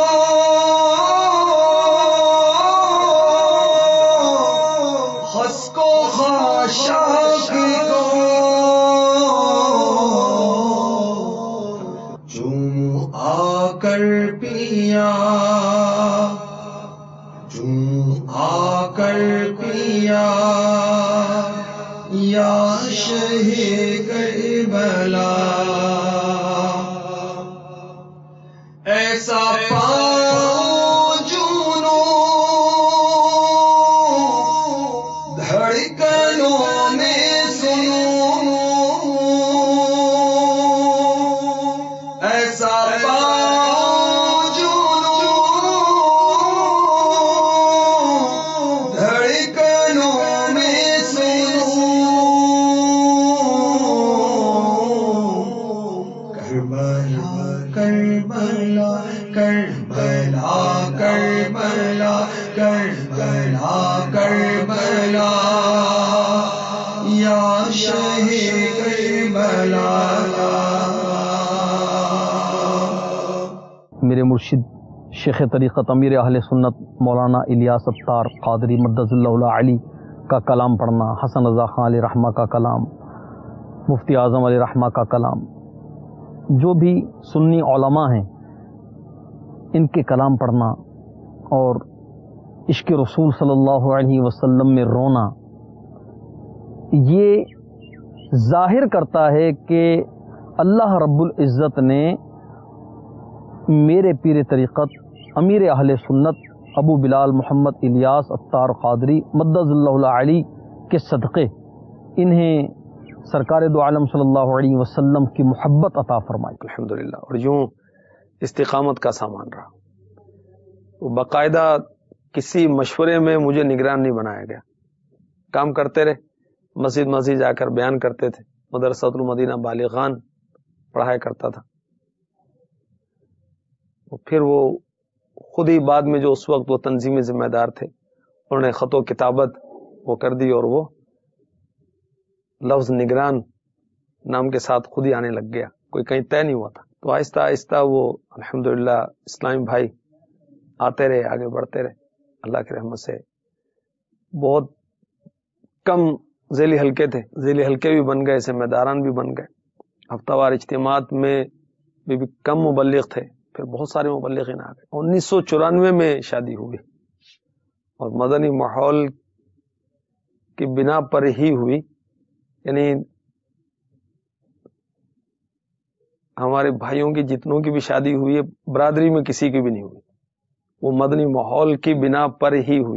خس کو خاشاک کو، چوم آ کر پیا، چوم آ کر پیا، یا شہ کربلا ایسا پاؤ جنوں دھڑکنوں میں سنوں، ایسا پاؤ جنوں دھڑکنوں میں سنوں، کربلا کربلا کربلا کربلا کربلا کربلا یا شہ کربلا. میرے مرشد شیخ طریقت امیر اہل سنت مولانا الیاس اتار قادری مدظ اللہ علی کا کلام پڑھنا، حسن رضا خان علیہ رحمہ کا کلام، مفتی اعظم علیہ رحمہ کا کلام، جو بھی سنی علماء ہیں ان کے کلام پڑھنا اور عشق رسول صلی اللہ علیہ وسلم میں رونا، یہ ظاہر کرتا ہے کہ اللہ رب العزت نے میرے پیر طریقت امیر اہل سنت ابو بلال محمد الیاس اتار قادری مدظ اللہ علی کے صدقے انہیں سرکار دو عالم صلی اللہ علیہ وسلم کی محبت عطا فرمائی. الحمدللہ. اور یوں استقامت کا سامان رہا. وہ باقاعدہ کسی مشورے میں مجھے نگران نہیں بنایا گیا، کام کرتے رہے، مسجد مسجد جا کر بیان کرتے تھے، مدرسۃ المدینہ بالغان پڑھایا کرتا تھا. پھر وہ خود ہی بعد میں جو اس وقت وہ تنظیمی ذمہ دار تھے انہوں نے خط و کتابت وہ کر دی اور وہ لفظ نگران نام کے ساتھ خود ہی آنے لگ گیا، کوئی کہیں طے نہیں ہوا تھا. تو آہستہ آہستہ وہ الحمدللہ اسلامی بھائی آتے رہے، آگے بڑھتے رہے. اللہ کی رحمت سے بہت کم ذیلی حلقے تھے، ذیلی حلقے بھی بن گئے، ذمہ داران بھی بن گئے، ہفتہ وار اجتماعات میں بھی, بھی کم مبلغ تھے، پھر بہت سارے مبلغین آ گئے۔ انیس سو چورانوے میں شادی ہوئی اور مدنی ماحول کی بنا پر ہی ہوئی، یعنی ہمارے بھائیوں کی جتنوں کی بھی شادی ہوئی ہے برادری میں کسی کی بھی نہیں ہوئی، وہ مدنی ماحول کی بنا پر ہی ہوئی،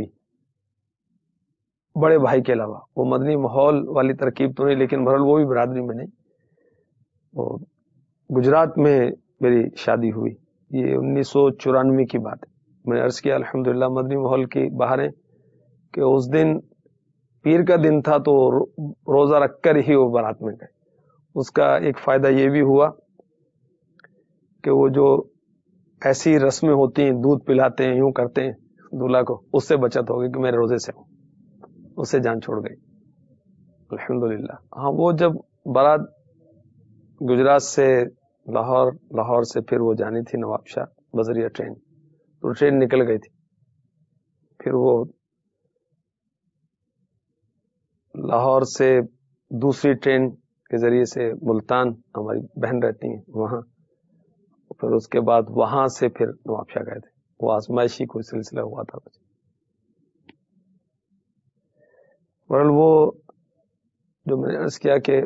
بڑے بھائی کے علاوہ۔ وہ مدنی ماحول والی ترکیب تو نہیں، لیکن بہرحال وہ بھی برادری میں نہیں۔ وہ گجرات میں میری شادی ہوئی، یہ انیس سو چورانوے کی بات ہے۔ میں نے عرض کیا الحمدللہ مدنی ماحول کی بہاریں کہ اس دن پیر کا دن تھا تو روزہ رکھ کر ہی وہ بارات میں گئے۔ اس کا ایک فائدہ یہ بھی ہوا کہ وہ جو ایسی رسمیں ہوتی ہیں، دودھ پلاتے ہیں، یوں کرتے ہیں دولہا کو، اس سے بچت ہو گئی کہ میرے روزے سے ہوں، اس سے جان چھوڑ گئی الحمدللہ۔ ہاں، وہ جب بارات گجرات سے لاہور، لاہور سے پھر وہ جانی تھی نواب شاہ بذریعہ ٹرین، تو ٹرین نکل گئی تھی، پھر وہ لاہور سے دوسری ٹرین کے ذریعے سے ملتان، ہماری بہن رہتی ہیں وہاں، پھر اس کے بعد وہاں سے پھر نواب شاہ گئے تھے۔ وہ آزمائشی کوئی سلسلہ ہوا تھا۔ بہرحال وہ جو میں نے عرض کیا کہ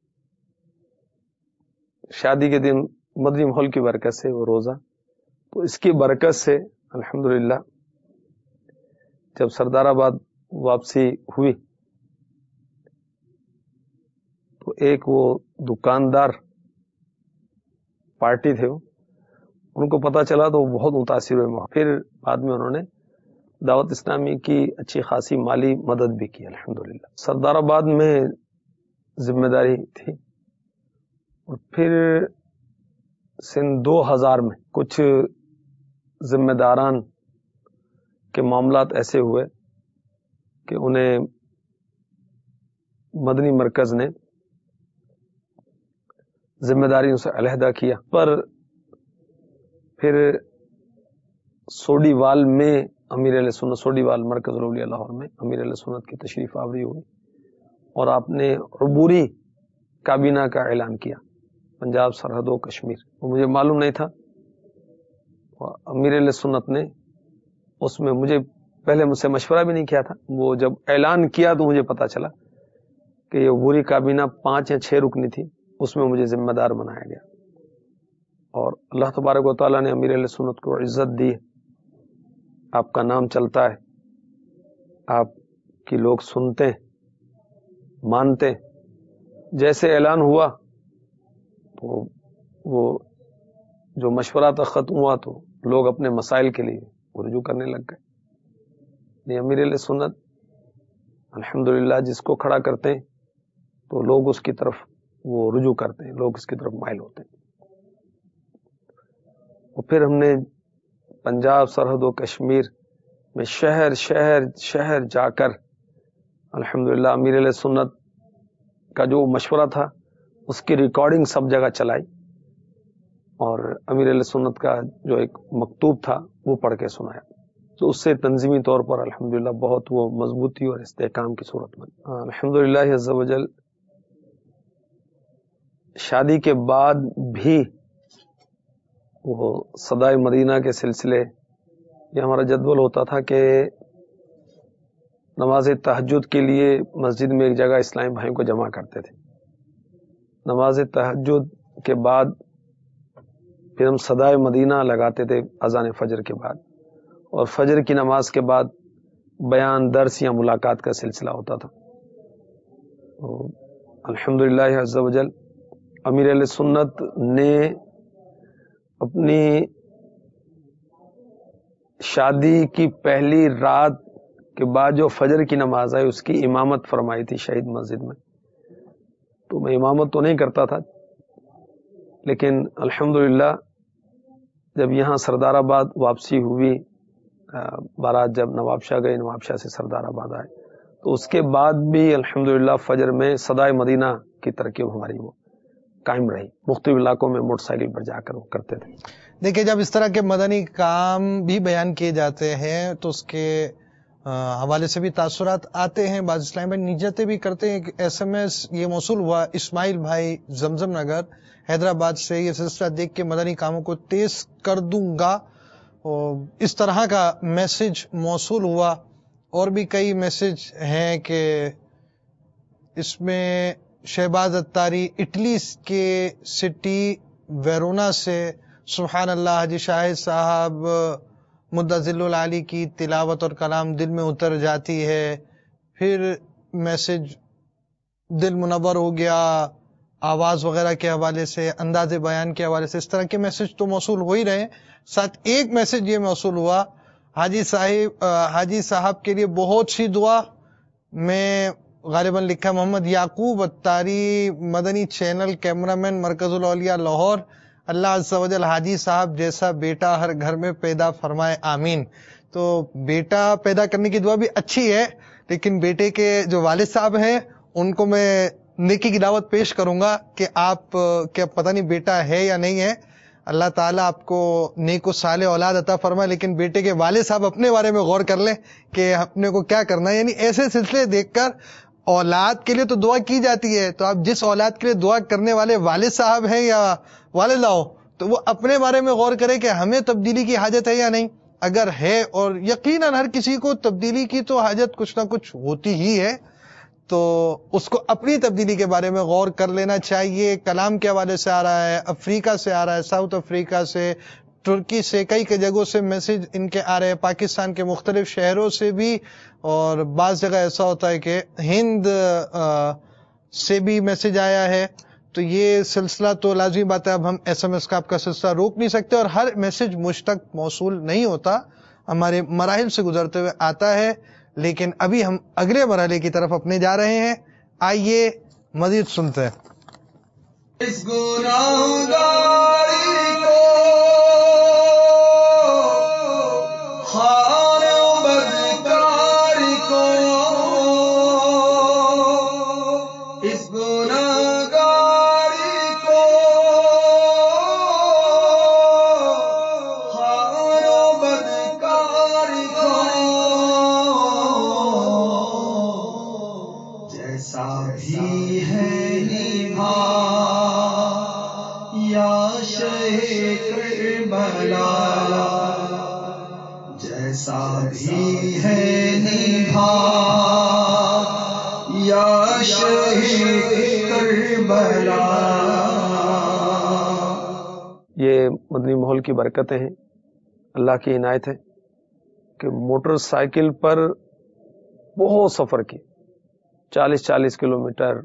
شادی کے دن مدنی ماحول کی برکت سے وہ روزہ، تو اس کی برکت سے الحمدللہ جب سردار آباد واپسی ہوئی تو ایک وہ دکاندار پارٹی تھے، وہ ان کو پتا چلا تو وہ بہت متاثر ہوئے، پھر بعد میں انہوں نے دعوت اسلامی کی اچھی خاصی مالی مدد بھی کی الحمدللہ۔ سردار آباد میں ذمہ داری تھی، اور پھر سن دو ہزار میں کچھ ذمہ داران کے معاملات ایسے ہوئے کہ انہیں مدنی مرکز نے ذمہ داریوں سے علیحدہ کیا، پر پھر سوڈی وال میں امیر علیہ سنت، سوڈی وال مرکز الاولیاء لاہور میں امیر علیہ سنت کی تشریف آوری ہوئی، اور آپ نے عبوری کابینہ کا اعلان کیا پنجاب، سرحد و کشمیر۔ وہ مجھے معلوم نہیں تھا، امیر علیہ سنت نے اس میں مجھے پہلے مجھ سے مشورہ بھی نہیں کیا تھا، وہ جب اعلان کیا تو مجھے پتا چلا کہ یہ عبوری کابینہ پانچ یا چھ رکنی تھی، اس میں مجھے ذمہ دار بنایا گیا، اور اللہ تبارک و تعالیٰ نے امیر علیہ سنت کو عزت دی، آپ کا نام چلتا ہے، آپ کی لوگ سنتے مانتے۔ جیسے اعلان ہوا تو وہ جو مشورہ تھا ختم ہوا تو لوگ اپنے مسائل کے لیے رجوع کرنے لگ گئے۔ یہ امیر علیہ سنت الحمدللہ جس کو کھڑا کرتے ہیں تو لوگ اس کی طرف وہ رجوع کرتے ہیں، لوگ اس کی طرف مائل ہوتے ہیں۔ اور پھر ہم نے پنجاب، سرحد و کشمیر میں شہر شہر شہر جا کر الحمدللہ امیر علیہ سنت کا جو مشورہ تھا اس کی ریکارڈنگ سب جگہ چلائی، اور امیر علیہ سنت کا جو ایک مکتوب تھا وہ پڑھ کے سنایا، تو اس سے تنظیمی طور پر الحمدللہ بہت وہ مضبوطی اور استحکام کی صورت بنی الحمدللہ عز و جل۔ شادی کے بعد بھی وہ صدائے مدینہ کے سلسلے، یہ ہمارا جدول ہوتا تھا کہ نماز تہجد کے لیے مسجد میں ایک جگہ اسلامی بھائیوں کو جمع کرتے تھے، نماز تہجد کے بعد پھر ہم صدائے مدینہ لگاتے تھے اذان فجر کے بعد، اور فجر کی نماز کے بعد بیان، درس یا ملاقات کا سلسلہ ہوتا تھا۔ الحمدللہ عز و جل امیر علیہ سنت نے اپنی شادی کی پہلی رات کے بعد جو فجر کی نماز آئی اس کی امامت فرمائی تھی شہید مسجد میں، تو میں امامت تو نہیں کرتا تھا، لیکن الحمدللہ جب یہاں سردار آباد واپسی ہوئی، بارات جب نواب شاہ گئے، نواب شاہ سے سردار آباد آئے، تو اس کے بعد بھی الحمدللہ فجر میں صدائے مدینہ کی ترکیب ہماری وہ قائم رہی، مختلف علاقوں میں موٹر سائیکل پر جا کر وہ کرتے تھے۔ دیکھیں، جب اس طرح کے مدنی کام بھی بیان کیے جاتے ہیں تو اس کے حوالے سے بھی تاثرات آتے ہیں، بعض اسلام بھائی نیجتیں بھی کرتے ہیں. ایس ایم ایس یہ موصول ہوا اسماعیل بھائی زمزم نگر حیدرآباد سے، یہ سلسلہ دیکھ کے مدنی کاموں کو تیز کر دوں گا، اس طرح کا میسج موصول ہوا. اور بھی کئی میسج ہیں کہ اس میں شہباز اتاری اٹلی کے سٹی ویرونا سے، سبحان اللہ حاجی شاہد صاحب مدظل العالی کی تلاوت اور کلام دل میں اتر جاتی ہے. پھر میسج دل منور ہو گیا آواز وغیرہ کے حوالے سے، انداز بیان کے حوالے سے، اس طرح کے میسج تو موصول ہو ہی رہے ہیں. ساتھ ایک میسج یہ موصول ہوا، حاجی صاحب حاجی صاحب کے لیے بہت سی دعا. میں غالباً لکھا محمد یعقوب اتاری مدنی چینل کیمرامین مرکز الاولیاء لاہور. اللہ عز و جل حاجی صاحب جیسا بیٹا ہر گھر میں پیدا فرمائے آمین. تو بیٹا پیدا کرنے کی دعا بھی اچھی ہے، لیکن بیٹے کے جو والد صاحب ہیں ان کو میں نیکی کی دعوت پیش کروں گا کہ آپ کیا پتہ نہیں بیٹا ہے یا نہیں ہے، اللہ تعالیٰ آپ کو نیک و صالح اولاد عطا فرمائے، لیکن بیٹے کے والد صاحب اپنے بارے میں غور کر لیں کہ اپنے کو کیا کرنا ہے. یعنی ایسے سلسلے دیکھ کر اولاد کے لیے تو دعا کی جاتی ہے، تو آپ جس اولاد کے لیے دعا کرنے والے والد صاحب ہیں یا والدہ ہو تو وہ اپنے بارے میں غور کرے کہ ہمیں تبدیلی کی حاجت ہے یا نہیں. اگر ہے، اور یقیناً ہر کسی کو تبدیلی کی تو حاجت کچھ نہ کچھ ہوتی ہی ہے، تو اس کو اپنی تبدیلی کے بارے میں غور کر لینا چاہیے. کلام کے حوالے سے آ رہا ہے، افریقہ سے آ رہا ہے، ساؤتھ افریقہ سے، ترکی سے، کئی کئی جگہوں سے میسج ان کے آ رہے ہیں، پاکستان کے مختلف شہروں سے بھی، اور بعض جگہ ایسا ہوتا ہے کہ ہند سے بھی میسج آیا ہے. تو یہ سلسلہ تو لازمی بات ہے، اب ہم ایس ایم ایس کا آپ کا سلسلہ روک نہیں سکتے، اور ہر میسج مجھ تک موصول نہیں ہوتا، ہمارے مراحل سے گزرتے ہوئے آتا ہے. لیکن ابھی ہم اگلے مرحلے کی طرف اپنے جا رہے ہیں، آئیے مزید سنتے ہیں. اس گناہگاری کو خار و بدکار کو، اس گناہگاری کو خار و بدکار کو، جیسا بھی ہے نبھا یا شہ کربلا، جیسا بھی ہے نبھا یا شہ کربلا. یہ مدنی ماحول کی برکتیں ہیں، اللہ کی عنایت ہے کہ موٹر سائیکل پر بہت سفر کی، چالیس چالیس کلومیٹر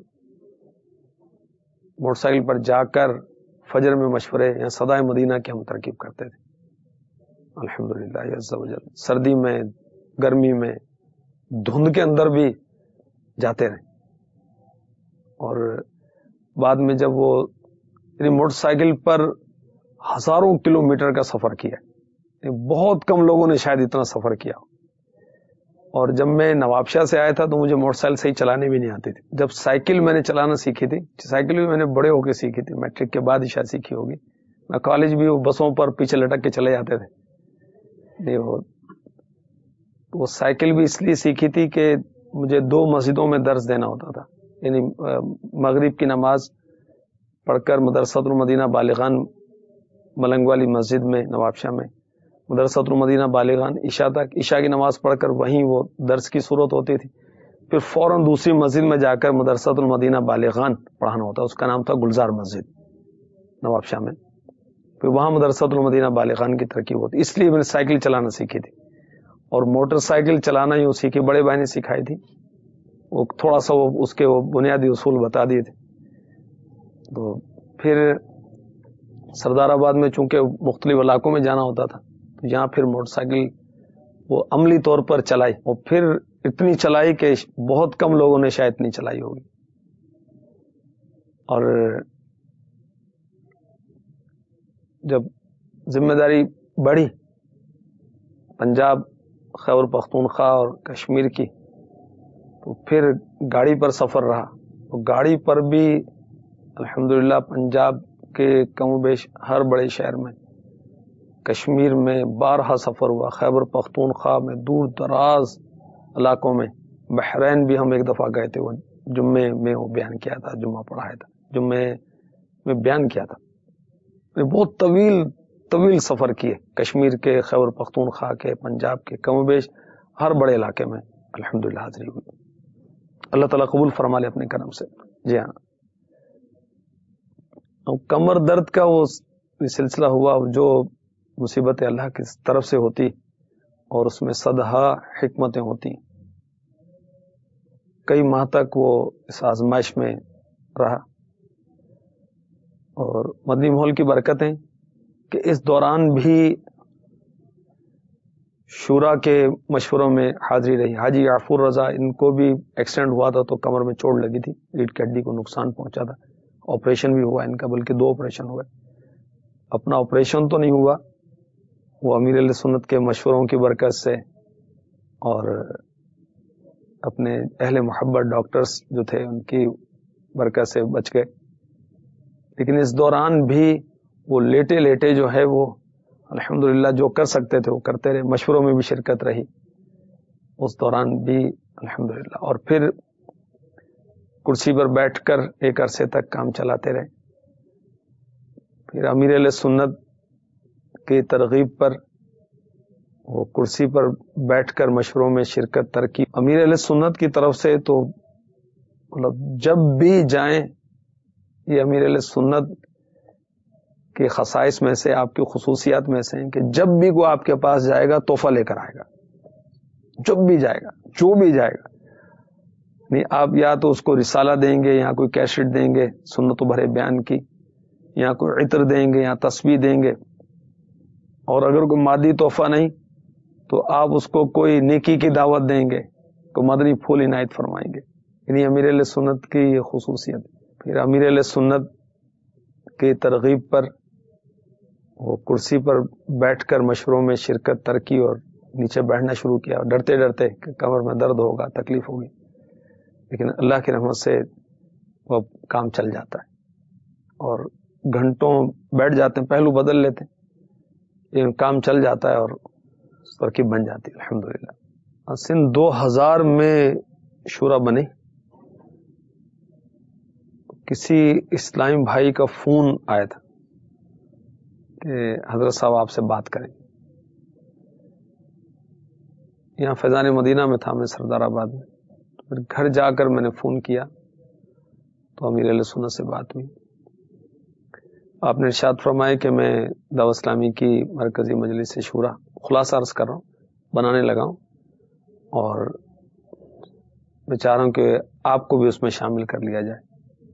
موٹر سائیکل پر جا کر فجر میں مشورے یا صدائے مدینہ کی ہم ترکیب کرتے تھے. الحمدللہ عز و جل، سردی میں، گرمی میں، دھند کے اندر بھی جاتے رہے. اور بعد میں جب وہ یعنی موٹر سائیکل پر ہزاروں کلومیٹر کا سفر کیا، بہت کم لوگوں نے شاید اتنا سفر کیا. اور جب میں نوابشاہ سے آیا تھا تو مجھے موٹر سائیکل صحیح چلانے بھی نہیں آتی تھی. جب سائیکل میں نے چلانا سیکھی تھی، سائیکل بھی میں نے بڑے ہو کے سیکھی تھی، میٹرک کے بعد ہی شاید سیکھی ہوگی. میں کالج بھی وہ بسوں پر پیچھے لٹک کے چلے جاتے تھے. وہ وہ سائیکل بھی اس لیے سیکھی تھی کہ مجھے دو مسجدوں میں درس دینا ہوتا تھا. یعنی مغرب کی نماز پڑھ کر مدرسۃ المدینہ بالغان ملنگ والی مسجد میں نوابشاہ میں، مدرسۃ المدینہ بالغان عشاء تک، عشاء کی نماز پڑھ کر وہیں وہ درس کی صورت ہوتی تھی. پھر فوراً دوسری مسجد میں جا کر مدرسۃ المدینہ بالغان پڑھانا ہوتا، اس کا نام تھا گلزار مسجد نوابشاہ میں. پھر وہاں مدرسۃ المدینہ بالغان کی ترکیب ہوتی، اس لیے میں نے سائیکل چلانا سیکھی تھی. اور موٹر سائیکل چلانا یوں سیکھی، بڑے بھائی نے سکھائی تھی، وہ تھوڑا سا وہ اس کے وہ بنیادی اصول بتا دیے تھے. تو پھر سردار آباد میں چونکہ مختلف علاقوں میں جانا ہوتا تھا، تو یہاں پھر موٹر سائیکل وہ عملی طور پر چلائی، اور پھر اتنی چلائی کہ بہت کم لوگوں نے شاید اتنی چلائی ہوگی. اور جب ذمہ داری بڑھی پنجاب، خیبر پختونخوا اور کشمیر کی، تو پھر گاڑی پر سفر رہا. تو گاڑی پر بھی الحمدللہ پنجاب کے کم و بیش ہر بڑے شہر میں، کشمیر میں بارہا سفر ہوا، خیبر پختونخوا میں دور دراز علاقوں میں. بحرین بھی ہم ایک دفعہ گئے تھے, وہ جمعے میں وہ بیان کیا تھا, جمعہ پڑھایا تھا, جمعے میں بیان کیا تھا. بہت طویل طویل سفر کیے, کشمیر کے, خیبر پختونخوا کے, پنجاب کے, کم و بیش ہر بڑے علاقے میں الحمدللہ حاضری ہوئی. اللہ تعالیٰ قبول فرما لے اپنے کرم سے. جی ہاں, کمر درد کا وہ سلسلہ ہوا, جو مصیبت اللہ کی طرف سے ہوتی اور اس میں صدہا حکمتیں ہوتی. کئی ماہ تک وہ اس آزمائش میں رہا, اور مدنی ماحول کی برکتیں کہ اس دوران بھی شورا کے مشوروں میں حاضری رہی. حاجی غفور رضا, ان کو بھی ایکسیڈنٹ ہوا تھا تو کمر میں چوٹ لگی تھی, ریڑھ کی ہڈی کو نقصان پہنچا تھا. آپریشن بھی ہوا ان کا, بلکہ دو آپریشن ہوئے. اپنا آپریشن تو نہیں ہوا, وہ امیر علیہ سنت کے مشوروں کی برکت سے اور اپنے اہل محبت ڈاکٹرز جو تھے ان کی برکت سے بچ گئے. لیکن اس دوران بھی وہ لیٹے لیٹے جو ہے وہ الحمدللہ جو کر سکتے تھے وہ کرتے رہے, مشوروں میں بھی شرکت رہی اس دوران بھی الحمدللہ. اور پھر کرسی پر بیٹھ کر ایک عرصے تک کام چلاتے رہے. پھر امیر علیہ سنت کی ترغیب پر وہ کرسی پر بیٹھ کر مشوروں میں شرکت ترکی. امیر علیہ سنت کی طرف سے تو مطلب جب بھی جائیں, یہ امیر علیہ سنت کے خصائص میں سے, آپ کی خصوصیات میں سے ہیں کہ جب بھی کوئی آپ کے پاس جائے گا تحفہ لے کر آئے گا. جب بھی جائے گا, جو بھی جائے گا, نہیں آپ یا تو اس کو رسالہ دیں گے, یا کوئی کیسٹ دیں گے سنت و بھرے بیان کی, یا کوئی عطر دیں گے, یا تسبیح دیں گے. اور اگر کوئی مادی تحفہ نہیں تو آپ اس کو کوئی نیکی کی دعوت دیں گے, کوئی مدنی پھول عنایت فرمائیں گے. یعنی امیر علیہ سنت کی یہ خصوصیت. پھر امیر علیہ سنت کی ترغیب پر وہ کرسی پر بیٹھ کر مشوروں میں شرکت ترکی اور نیچے بیٹھنا شروع کیا, ڈرتے ڈرتے کہ کمر میں درد ہوگا, تکلیف ہوگی. لیکن اللہ کی رحمت سے وہ کام چل جاتا ہے اور گھنٹوں بیٹھ جاتے ہیں, پہلو بدل لیتے ہیں, لیکن کام چل جاتا ہے اور ترکیب بن جاتی ہے الحمدللہ. سن دو ہزار میں شورا بنی. کسی اسلامی بھائی کا فون آیا تھا کہ حضرت صاحب آپ سے بات کریں. یہاں فیضان مدینہ میں تھا, میں سردار آباد میں. پھر گھر جا کر میں نے فون کیا تو امیر علیہ سنت سے بات ہوئی. آپ نے ارشاد فرمایا کہ میں دعوت اسلامی کی مرکزی مجلس شورا خلاصہ عرض کر رہا ہوں, بنانے لگا ہوں, اور میں چاہ رہا ہوں کہ آپ کو بھی اس میں شامل کر لیا جائے.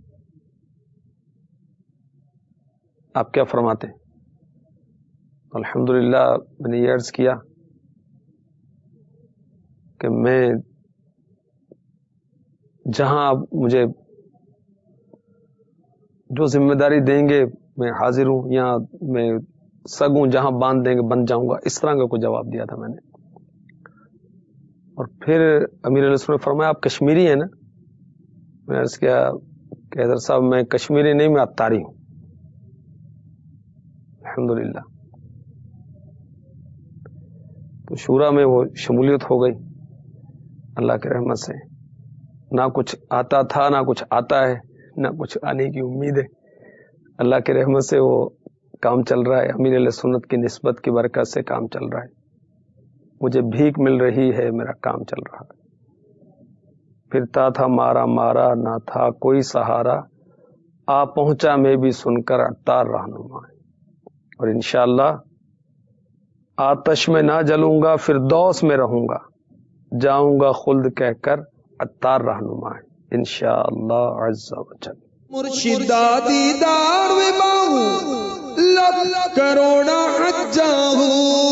آپ کیا فرماتے ہیں؟ الحمدللہ میں نے یہ عرض کیا کہ میں جہاں آپ مجھے جو ذمہ داری دیں گے میں حاضر ہوں, یا میں سگوں جہاں باندھ دیں گے بن جاؤں گا, اس طرح کا کوئی جواب دیا تھا میں نے. اور پھر امیر علیہ السلام نے فرمایا آپ کشمیری ہیں نا؟ میں نے عرض کیا کہ حضرت صاحب میں کشمیری نہیں, میں اتاری ہوں. الحمدللہ تو شورا میں وہ شمولیت ہو گئی اللہ کی رحمت سے. نہ کچھ آتا تھا, نہ کچھ آتا ہے, نہ کچھ آنے کی امید ہے. اللہ کی رحمت سے وہ کام چل رہا ہے. امیر علیہ سنت کی نسبت کی برکت سے کام چل رہا ہے. مجھے بھیک مل رہی ہے, میرا کام چل رہا ہے. پھرتا تھا مارا مارا, نہ تھا کوئی سہارا, آ پہنچا میں بھی سن کر عطار رہنما. اور انشاءاللہ آتش میں نہ جلوں گا, فردوس میں رہوں گا, جاؤں گا خلد کہہ کر عطار رہنما ہے انشاءاللہ عز و جل. مرشدہ دیدار وے باہو لکھ کروڑا حجاہو,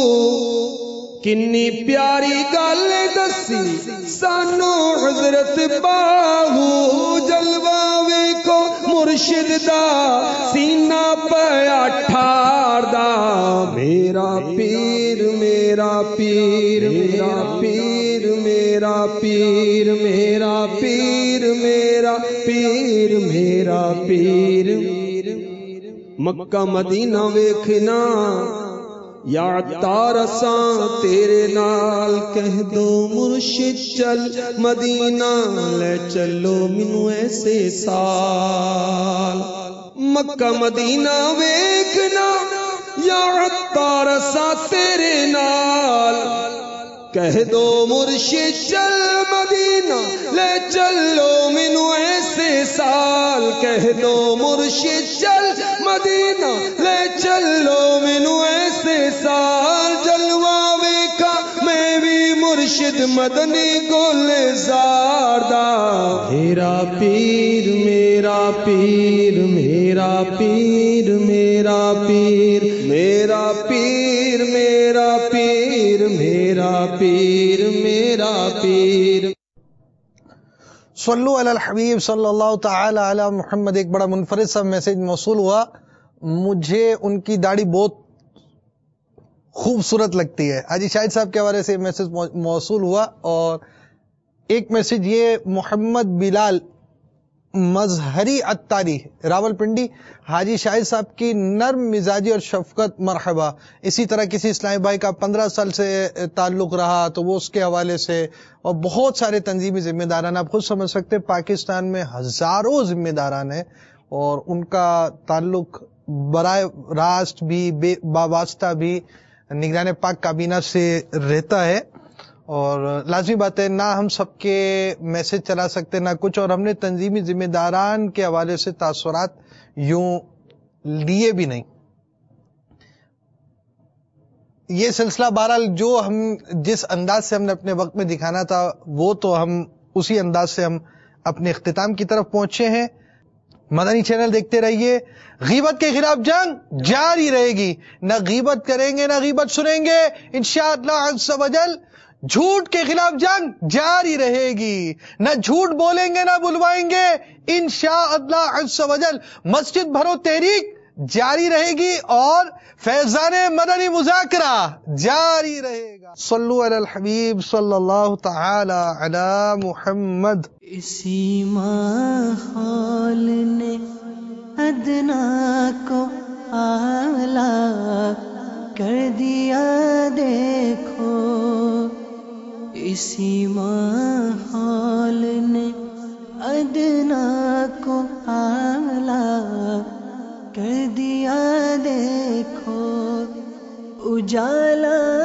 کنی پیاری گل دسی سانو حضرت باہو. جلوہ ویکھو مرشد دا سینہ پیا ٹھار دا, میرا پیر میرا پیر میرا پیر میرا پیر میرا پیر میرا پیر میرا پیر. مکہ مدینہ ویکھنا یا عطار اساں تیرے نال کہہ دو مرشد چل مدینہ لے چلو مینوں ایسے سال مکہ مدینہ ویکھنا یا عطار اساں تیرے نال کہہ دو مرشد چل مدینہ لے چلو مینوں ایسے سال کہہ دو مرشد چل مدینہ لے چلو مینوں ایسے سال جلوہ ویکھا میں بھی مرشد مدنی گلزار دا میرا پیر میرا پیر میرا پیر میرا پیر میرا پیر میرا پیر میرا پیر میرا پیر صلو علی الحبیب صلی اللہ تعالی علی محمد. ایک بڑا منفرد سا میسج موصول ہوا. مجھے ان کی داڑھی بہت خوبصورت لگتی ہے. حاجی شاہد صاحب کے حوالے سے میسج موصول ہوا. اور ایک میسج یہ محمد بلال مظہری عطاری راول پنڈی، حاجی شاہد صاحب کی نرم مزاجی اور شفقت مرحبا. اسی طرح کسی اسلامی بھائی کا پندرہ سال سے تعلق رہا تو وہ اس کے حوالے سے، اور بہت سارے تنظیمی ذمہ داران، آپ خود سمجھ سکتے پاکستان میں ہزاروں ذمہ داران ہیں اور ان کا تعلق براہ راست بھی باواسطہ بھی نگران پاک کابینہ سے رہتا ہے. اور لازمی بات ہے نہ ہم سب کے میسج چلا سکتے نہ کچھ، اور ہم نے تنظیمی ذمہ داران کے حوالے سے تاثرات یوں لیے بھی نہیں. یہ سلسلہ بہرحال جو ہم جس انداز سے ہم نے اپنے وقت میں دکھانا تھا وہ تو ہم اسی انداز سے ہم اپنے اختتام کی طرف پہنچے ہیں. مدنی چینل دیکھتے رہیے. غیبت کے خلاف جنگ جاری رہے گی. نہ غیبت کریں گے نہ غیبت سنیں گے انشاءاللہ عز و جل. جھوٹ کے خلاف جنگ جاری رہے گی. نہ جھوٹ بولیں گے نہ بلوائیں گے انشاءاللہ عز و جل. مسجد بھرو تحریک جاری رہے گی اور فیضان مدنی مذاکرہ جاری رہے گا. صلو علی الحبیب صلی اللہ تعالی علی محمد. اسی ماحول نے ادنا کو اعلیٰ کر دیا دیکھو. اسی ماحول نے ادنا کو اعلیٰ کر دیا دیکھو. اجالا